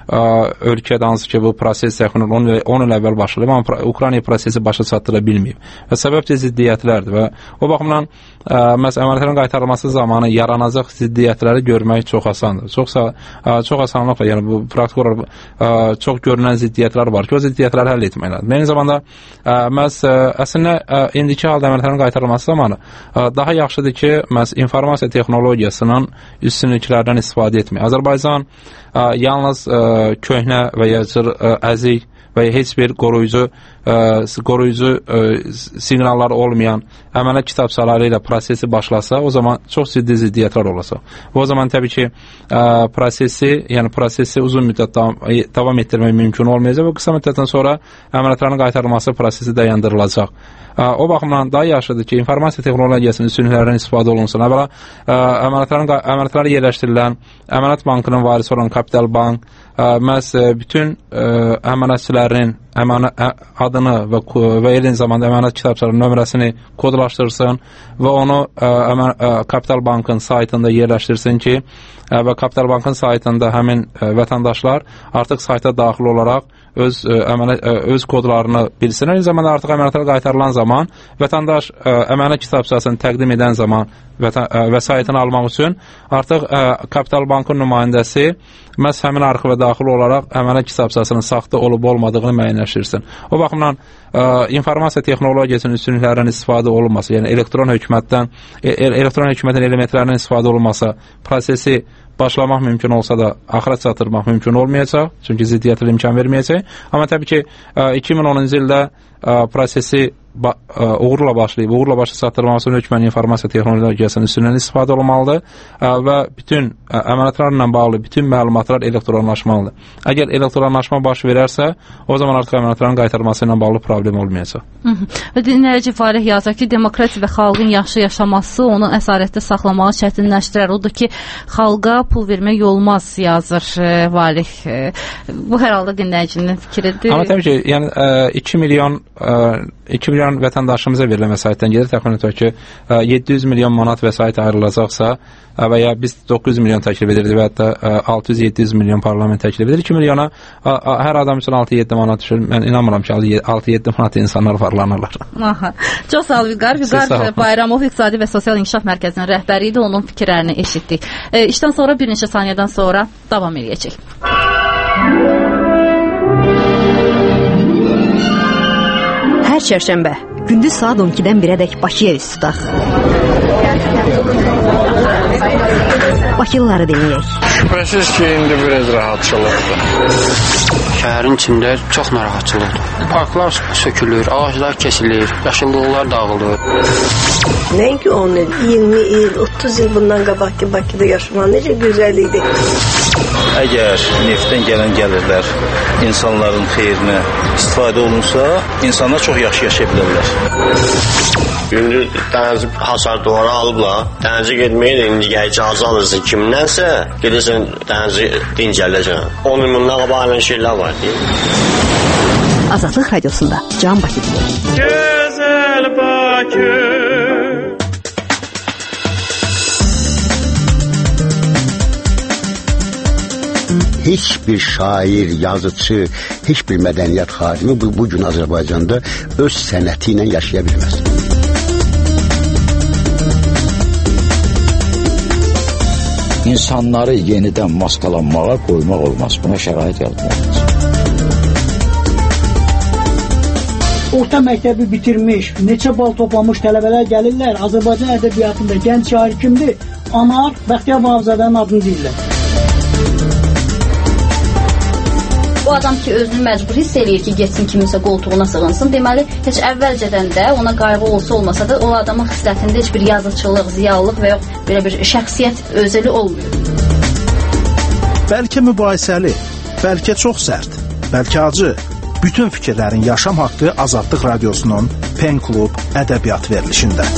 ölkədə hansı ki, bu proses təxminən on il əvvəl başlayıb, amma Ukrayna prosesi başa çatdıra bilməyib. Və səbəb də ziddiyyətlərdir və o baxımdan məhz əməliyyatların qaytarılması zamanı yaranacaq ziddiyyətləri görmək çox asandır. Çox, çox asanlıqla, yəni bu praktik olaraq çox görünən ziddiyyətlər var ki, o ziddiyyətləri həll etməklədir. Eyni zamanda məhz əslində indiki halda əməliyyatların qaytarılması zamanı daha yaxşıdır ki, məhz informasiya texnologiyasının üstünlüklərdən istifadə etmək. Azərbaycan yalnız köhnə və ya əzik və ya heç bir qoruyucu qoruyucu siqnallar olmayan əməliyyat kitabçaları ilə prosesi başlasa, o zaman çox ciddi ziddiyyətlər olacaq. O zaman təbii ki, prosesi, yəni prosesi uzun müddət davam, davam etdirmək mümkün olmayacaq və qısa müddətdən sonra əməliyyatların qaytarılması prosesi dayandırılacaq. O baxımdan daha yaxşıdır ki, informasiya texnologiyasının üstünlüklərindən istifadə olunsun. Əvvəla, əməliyyatları yerləşdirilən Əməliyyat Bankının varisi olan Kapital Bank məhz bütün əməliyyatçilərin adını və, və eyni zamanda əməliyyat kitabçalarının nömrəsini kodlaşdırsın və onu ə, ə, Kapital Bankın saytında yerləşdirsin ki, ə, və Kapital Bankın saytında həmin ə, vətəndaşlar artıq sayta daxil olaraq öz ə, əmələ, ə, öz kodlarını bilsin. Eyni zamanda artıq əməliyyatlar qaytarılan zaman vətəndaş ə, əməliyyat kitabçasını təqdim edən zaman vətən, ə, vəsaitini almaq üçün artıq ə, Kapital Bankın nümayəndəsi məhz həmin arxivə daxil olaraq əməliyyat kitabçasının saxta olub-olmadığını müəyyənləşdirsin. O baxımdan ə, informasiya texnologiyasının üstünlüklərindən istifadə olunması, yəni elektron hökumətdən, e, elektron hökumətin elementlərindən istifadə olunması prosesi başlamaq mümkün olsa da axıra çatdırmaq mümkün olmayacaq, çünki ziddiyyətlə imkan verməyəcək. Amma təbii ki, iki min onuncu ildə prosesi ba uğurla başlayıb, uğurla başa çatdırmaq üçün hökumətin informasiya texnologiyasının üstündən istifadə olmalıdır və bütün əməliyyatlarla bağlı bütün məlumatlar elektronlaşmalıdır. Əgər elektronlaşma baş verərsə, o zaman artıq əməliyyatların qaytarılması ilə bağlı problem olmayacaq. Dinləyici Farih yazır ki, demokratiya və xalqın yaxşı yaşaması onu əsarətdə saxlamağı çətinləşdirər. Odur ki, xalqa pul vermək olmaz, yazır e, Valih. E, bu hər halda dinləyicinin fikridir. Amma təbii ki, yəni e, iki milyon vətəndaşımıza verilən vəsaitdən gedir. Təxminən ki, yeddi yüz milyon manat vəsait ayrılacaqsa və ya biz doqquz yüz milyon təklif edirdik və hətta altı yüz yeddi yüz milyon parlament təklif edir. iki milyona hər adam üçün altı yeddi manat düşür. Mən inanmıram ki, altı yeddi manat insanlar varlanırlar. Aha. Çox sağ ol Vüqar. Vüqar Bayramov İqtisadi və Sosial İnkişaf Mərkəzinin rəhbəri idi. Onun fikirlərini eşitdik. E, işdən sonra bir neçə saniyədən sonra davam edəcək. Hər çərşənbə gündüz saat on ikidən birədək Bakıya üz tutaq. Bakılıları dinləyək. Şübhəsiz ki, indi biraz rahatçılıqdır. Şəhərin içində çox narahatçılıqdır. Parklar sökülür, ağaclar kesilir, yaşıllıqlar dağılır. Nəinki on il, iyirmi il, otuz il bundan qabaqki Bakıda yaşamaq necə gözəl idi. Əgər neftdən gələn gəlirlər insanların xeyrinə istifadə olunsa, insanlar çox yaxşı yaşaya bilərlər. Gündüz dənizi hasardılara alıblar. Dənizi getməyə də indi icazə alırsın kimdənsə, gedirsən dənizi dincələcəksən. on il bundan qabaq şeylər var deyil. Azadlıq Radiosunda Can Bakı dinləyək. Gözəl Bakı. Heç bir şair, yazıcı, heç bir mədəniyyət xadimi bu, bugün Azərbaycanda öz sənəti ilə yaşaya bilməz. İnsanları yenidən maskalanmağa qoymaq olmaz. Buna şərait yaratmaq. Orta məktəbi bitirmiş, neçə bal toplamış tələbələr gəlirlər. Azərbaycan ədəbiyyatında gənc şair kimdir? Anar Bəxtiyar Vahabzadənin adını deyirlər. O adam ki, özünü məcbur hiss eləyir ki, getsin kiminsə qoltuğuna sığınsın. Deməli, heç əvvəlcədən də ona qayğı olsa olmasa da o adamın xislətində heç bir yazıçılıq, ziyalılıq və yox belə bir şəxsiyyət özəli olmuyor. Bəlkə mübahisəli, bəlkə çox sərt, bəlkə acı. Bütün fikirlərin yaşam haqqı Azadlıq Radiosunun Pen Klub ədəbiyyat verilişində.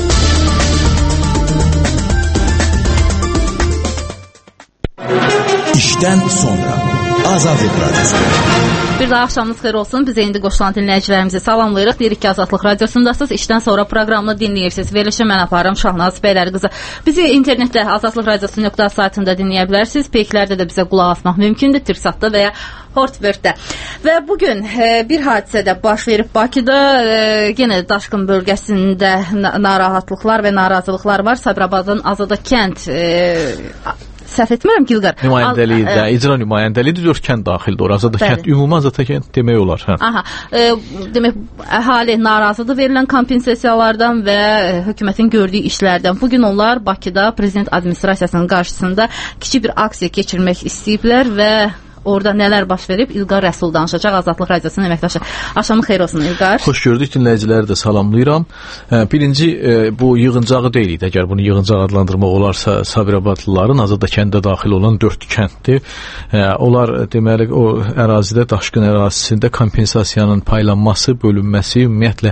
İşdən sonra Azadlıq Radiosu. Bir daha axşamınız xeyir olsun. Biz indi qoşulan dinləyicilərimizi salamlayırıq. Deyirik ki, Azadlıq Radiosundasınız. İşdən sonra proqramını dinləyirsiniz. Verilişi mən aparım Şahnaz Bəylər qızı. Bizi internetdə azadlıq radiosu nöqtə az saytında dinləyə bilərsiniz. Peyklərdə də bizə qulaq asmaq mümkündür. Tirsatda və ya Hortbertdə. Və bugün e, bir hadisədə baş verib Bakıda. E, yenə Daşqın bölgəsində narahatlıqlar və narazılıqlar var. Sabirabadın Azada kənd e, səhv etmirəm Gilqar. Nümayəndəliyi də, icra nümayəndəliyi də dörd kənd daxildir ora. Azada kənd, ümumi Azada kənd demək olar. Hə. Aha. E, demək əhali narazıdır verilən kompensasiyalardan və e, hökumətin gördüyü işlərdən. Bugün onlar Bakıda prezident administrasiyasının qarşısında kiçik bir aksiya keçirmək istəyiblər və orada nələr baş verib? İlqar Rəsul danışacaq, Azadlıq Radiosunun əməkdaşı. Axşamın xeyir olsun İlqar. Xoş gördük, dinləyiciləri də salamlayıram. Birinci, bu yığıncağı deyilik, əgər bunu yığıncaq adlandırmaq olarsa, Sabirabadlıların Azada kəndə daxil olan dörd kənddir. Onlar deməli o ərazidə, Daşqın ərazisində kompensasiyanın paylanması, bölünməsi, ümumiyyətlə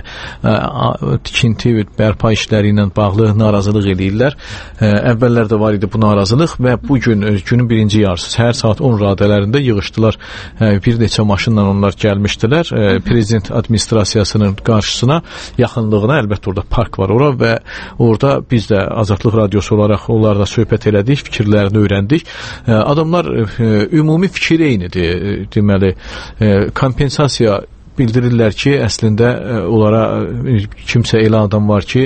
tikinti və bərpa işləri ilə bağlı narazılıq edirlər. Əvvəllər də var idi bu narazılıq və bu gün günün birinci yarısı səhər saat on radələrində yığışdılar. Bir neçə maşınla onlar gəlmişdilər. Prezident administrasiyasının qarşısına, yaxınlığına, əlbəttə orada park var ora və orada biz də Azadlıq Radiosu olaraq onlarla söhbət elədik, fikirlərini öyrəndik. Adamlar ümumi fikir eynidir. Deməli, kompensasiya bildirirlər ki, əslində onlara kimsə elə adam var ki,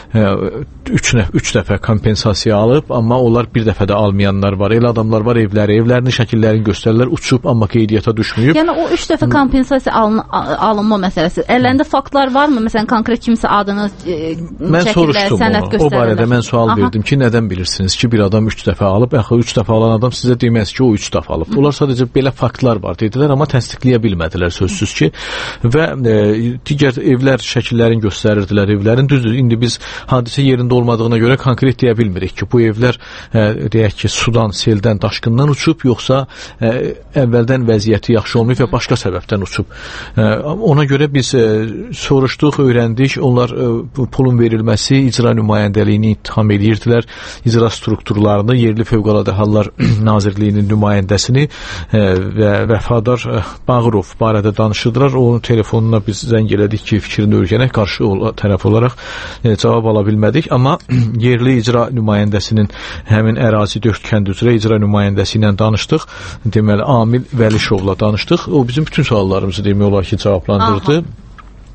üç, üç dəfə kompensasiya alıb, amma onlar bir dəfə də almayanlar var. Elə adamlar var evləri, evlərinin şəkillərini göstərirlər, uçub, amma qeydiyyata düşməyib. Yəni o üç dəfə kompensasiya alın, alınma məsələsi. Əllərində faktlar varmı? Məsələn, konkret kimsə adını mən soruşdum onu. O barədə mən sual Aha. verdim ki, nədən bilirsiniz ki, bir adam üç dəfə alıb, axı üç dəfə alan adam sizə deməz ki, o üç dəfə alıb. Onlar sadəcə belə faktlar var dedilər, amma təsdiqləyə bilmədilər sözsüz ki. Və e, digər evlər şəkillərini göstərirdilər evlərin. Düzdür, indi biz hadisə yerində olmadığına görə konkret deyə bilmirik ki, bu evlər e, deyək ki, sudan, seldən, daşqından uçub, yoxsa e, əvvəldən vəziyyəti yaxşı olmayıb və başqa səbəbdən uçub. E, ona görə biz e, soruşduq, öyrəndik. Onlar e, bu pulun verilməsi icra nümayəndəliyini ittiham edirdilər. İcra strukturlarını, yerli fövqəladə hallar Nazirliyinin nümayəndəsini e, və Vəfadar e, Bağırov barədə danışırdılar. Onun telefonuna biz zəng elədik ki, fikrini öyrənək, qarşı tərəf olaraq e, cavab ala bilmədik, amma yerli icra nümayəndəsinin həmin ərazi dörd kənd üzrə icra nümayəndəsi ilə danışdıq. Deməli, Amil Vəlişovla danışdıq. O bizim bütün suallarımızı demək olar ki, cavablandırdı. Aha.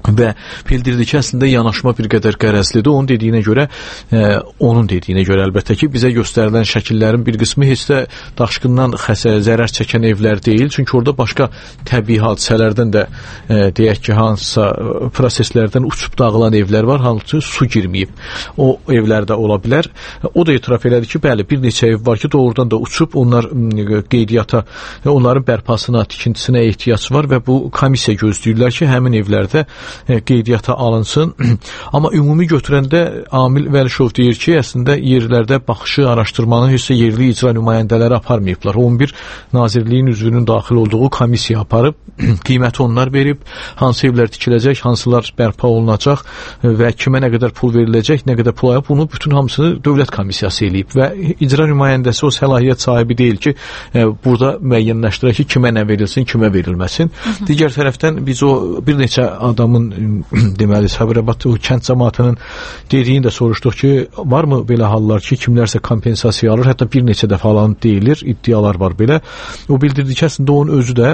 və bildirdi ki, əslində yanaşma bir qədər qərəzlidir. Onun dediyinə görə, e, onun dediyinə görə əlbəttə ki, bizə göstərilən şəkillərin bir qismi heç də daşqından xəsə, zərər çəkən evlər deyil. Çünki orada başqa təbii hadisələrdən də e, deyək ki, hansısa proseslərdən uçub dağılan evlər var, hansı su girməyib. O evlərdə ola bilər. O da etiraf elədi ki, bəli, bir neçə ev var ki, doğrudan da uçub, onlar qeydiyyata, onların bərpasına, tikintisinə ehtiyac var və bu komissiya gözləyirlər ki, həmin evlərdə qeydiyyata alınsın. Amma ümumi götürəndə Amil Vəlişov deyir ki, əslində yerlərdə baxışı, araşdırmanı heç də yerli icra nümayəndələri aparmayıblar. on bir Nazirliyin üzvünün daxil olduğu komissiya aparıb, qiyməti onlar verib, hansı evlər tikiləcək, hansılar bərpa olunacaq və kimə nə qədər pul veriləcək, nə qədər pul ayıb, bunu bütün hamısını dövlət komissiyası eləyib və icra nümayəndəsi o səlahiyyət sahibi deyil ki, burada müəyyənləşdirək ki, kimə nə verilsin, kimə verilməsin. Digər tərəfdən biz o bir neçə adamın deməli Sabirabad o kənd cəmaatının dediyini də soruşduq ki, varmı belə hallar ki, kimlərsə kompensasiya alır, hətta bir neçə dəfə alan deyilir, iddialar var belə. O bildirdi ki, əslində onun özü də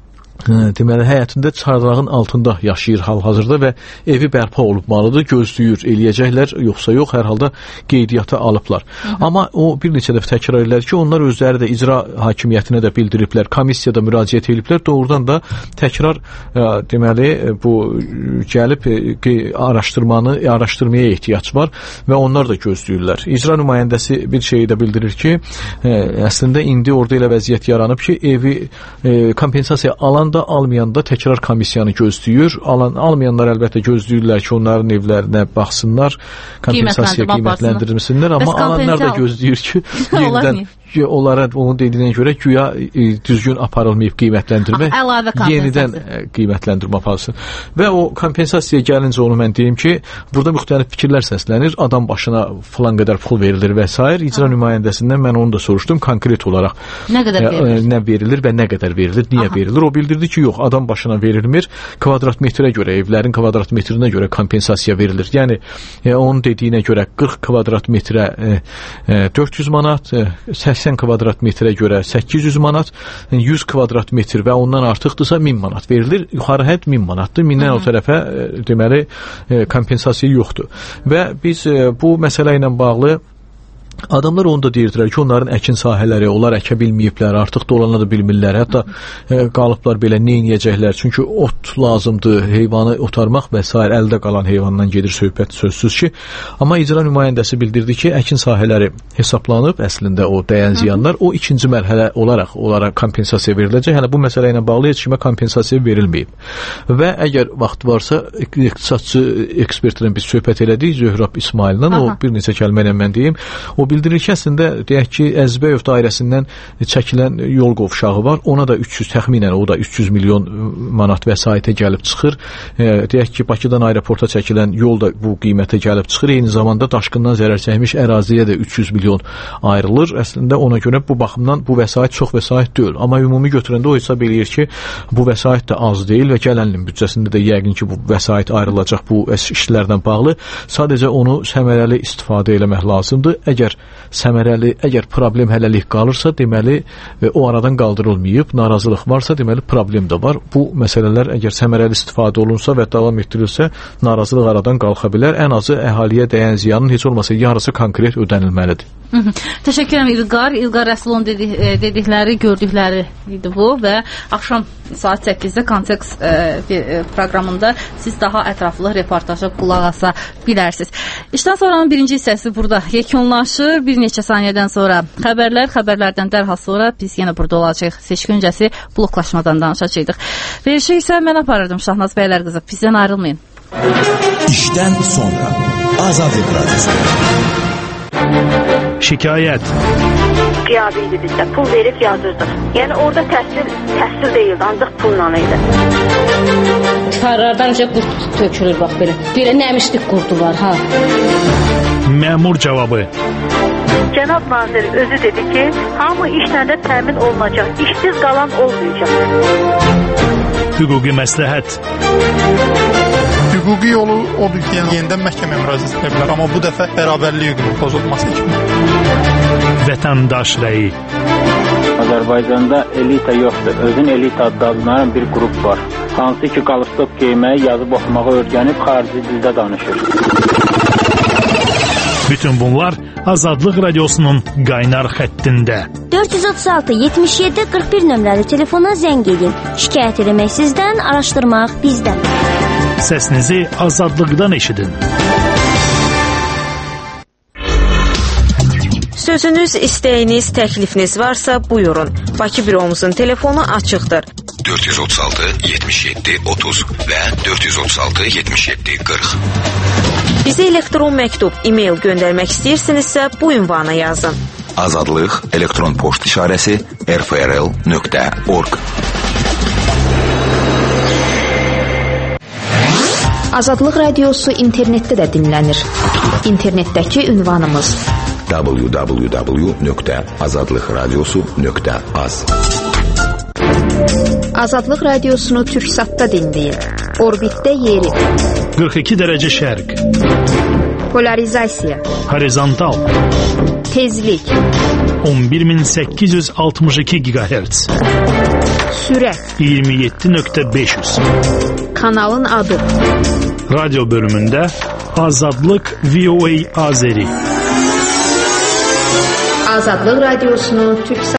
deməli həyətində çardağın altında yaşayır hal-hazırda və evi bərpa olunmalıdır, gözləyir, eləyəcəklər, yoxsa yox, hər halda qeydiyyata alıblar. Hı -hı. Amma o bir neçə dəfə təkrar edirlər ki, onlar özləri də icra hakimiyyətinə də bildiriblər, komissiyada müraciət ediblər, doğrudan da təkrar ə, deməli bu gəlib ə, araşdırmanı, araşdırmaya ehtiyac var və onlar da gözləyirlər. İcra nümayəndəsi bir şeyi də bildirir ki, ə, əslində indi orada elə vəziyyət yaranıb ki, evi ə, kompensasiya alan da almayanda təkrar komissiyanı gözləyir. Alan, almayanlar əlbəttə gözləyirlər ki, onların evlərinə baxsınlar, kompensasiya qiymətləndirməsinlər, amma alanlar da gözləyir ki, yenidən onlara onun dediyinə görə güya e, düzgün aparılmayıb qiymətləndirmə, yenidən e, qiymətləndirmə aparılsın. Və o kompensasiya gəlincə onu mən deyim ki, burada müxtəlif fikirlər səslənir. Adam başına falan qədər pul verilir və s. İcra nümayəndəsindən mən onu da soruşdum konkret olaraq. Nə qədər verilir? E, nə verilir və nə qədər verilir, niyə Aha. verilir? O bildirdi ki, yox, adam başına verilmir. Kvadrat metrə görə, evlərin kvadrat metrinə görə kompensasiya verilir. Yəni e, onun dediyinə görə qırx kvadrat metrə e, e, dörd yüz manat, e, səksən kvadrat metrə görə səkkiz yüz manat, yüz kvadrat metr və ondan artıqdırsa min manat verilir. Yuxarı hədd min manatdır. Mindən o tərəfə e, deməli e, kompensasiya yoxdur. Və biz e, bu məsələ ilə bağlı adamlar onu da deyirdilər ki, onların əkin sahələri, onlar əkə bilməyiblər, artıq dolana da bilmirlər, hətta e, qalıblar belə nə edəcəklər, çünki ot lazımdır, heyvanı otarmaq və s. əldə qalan heyvandan gedir söhbət sözsüz ki, amma icra nümayəndəsi bildirdi ki, əkin sahələri hesablanıb, əslində o dəyən ziyanlar, o ikinci mərhələ olaraq onlara kompensasiya veriləcək, hələ bu məsələ ilə bağlı heç kimə kompensasiya verilməyib. Və əgər vaxt varsa, iqtisadçı ekspertlə biz söhbət elədik, Zöhrab İsmaillə, o bir neçə kəlmə ilə mən deyim, o bildirir ki, əslində deyək ki, Əzbəyov dairəsindən çəkilən yol qovşağı var. Ona da üç yüz təxminən o da üç yüz milyon manat vəsaitə gəlib çıxır. E, deyək ki, Bakıdan aeroporta çəkilən yol da bu qiymətə gəlib çıxır. Eyni zamanda daşqından zərər çəkmiş əraziyə də üç yüz milyon ayrılır. Əslində ona görə bu baxımdan bu vəsait çox vəsait deyil. Amma ümumi götürəndə o hesab eləyir ki, bu vəsait də az deyil və gələn ilin büdcəsində də yəqin ki, bu vəsait ayrılacaq bu işlərdən bağlı. Sadəcə onu səmərəli istifadə eləmək lazımdır. Əgər səmərəli, əgər problem hələlik qalırsa, deməli e, o aradan qaldırılmayıb, narazılıq varsa, deməli problem də var. Bu məsələlər əgər səmərəli istifadə olunsa və davam etdirilsə, narazılıq aradan qalxa bilər. Ən azı əhaliyə dəyən ziyanın heç olmasa yarısı konkret ödənilməlidir. Hı -hı. Təşəkkür edirəm İlqar. İlqar Rəsulun dedi, e, dedikləri, gördükləri idi bu və axşam saat səkkizdə Kontekst e, e, proqramında siz daha ətraflı reportaja qulaq asa bilərsiniz. İşdən sonranın birinci hissəsi burada yekunlaşır. Bir neçə saniyədən sonra xəbərlər, xəbərlərdən dərhal sonra biz yenə burada olacağıq. Seçkincəsi bloklaşmadan danışacağıq. Verişi isə mən aparırdım Şahnaz bəylər qızı. Bizdən ayrılmayın. İşdən sonra Azadlıq Radiosu. Şikayət. Qiyabi idi bizdə. Pul verib yazırdıq. Yəni orada təhsil, təhsil deyildi, ancaq pulla idi. Tarlardan necə qurt tökülür bax belə. Belə nəmişlik qurdu var ha. Məmur cavabı. Cənab nazir özü dedi ki, hamı işlə də təmin olunacaq. İşsiz qalan olmayacaq. Hüquqi məsləhət. Hüquqi yolu odur ki, yəni yenidən məhkəməyə müraciət edə bilər, amma bu dəfə bərabərlik hüququnun pozulması kimi. Vətəndaş rəyi. Azərbaycanda elita yoxdur. Özün elita adlı adılan bir qrup var. Hansı ki qalstok geyməyi, yazıb oxumağı öyrənib xarici dildə danışır. Bütün bunlar Azadlıq Radiosunun qaynar xəttində. dörd yüz otuz altı yetmiş yeddi qırx bir nömrəli telefona zəng edin. Şikayət eləmək sizdən, araşdırmaq bizdən. Səsinizi azadlıqdan eşidin. Sözünüz, istəyiniz, təklifiniz varsa buyurun. Bakı büromuzun telefonu açıqdır. dörd yüz otuz altı yetmiş yeddi otuz və dörd yüz otuz altı yetmiş yeddi qırx. Bizə elektron məktub, e-mail göndərmək istəyirsinizsə bu ünvana yazın. Azadlıq elektron poçt işarəsi r f r l nöqtə org. Azadlıq Radiosu internetdə də dinlənir. İnternetdəki ünvanımız w w w nöqtə azadlıqradiosu nöqtə az. Azadlıq Radiosunu Türksatda dinləyin. Orbitdə yeri. qırx iki dərəcə şərq. Polarizasiya. Horizontal. Tezlik. on bir min səkkiz yüz altmış iki gigahertz. Sürət. iyirmi yeddi nöqtə beş yüz. Kanalın adı. Radyo bölümündə Azadlıq V O A Azeri. Azadlıq Radiosunu Türksatda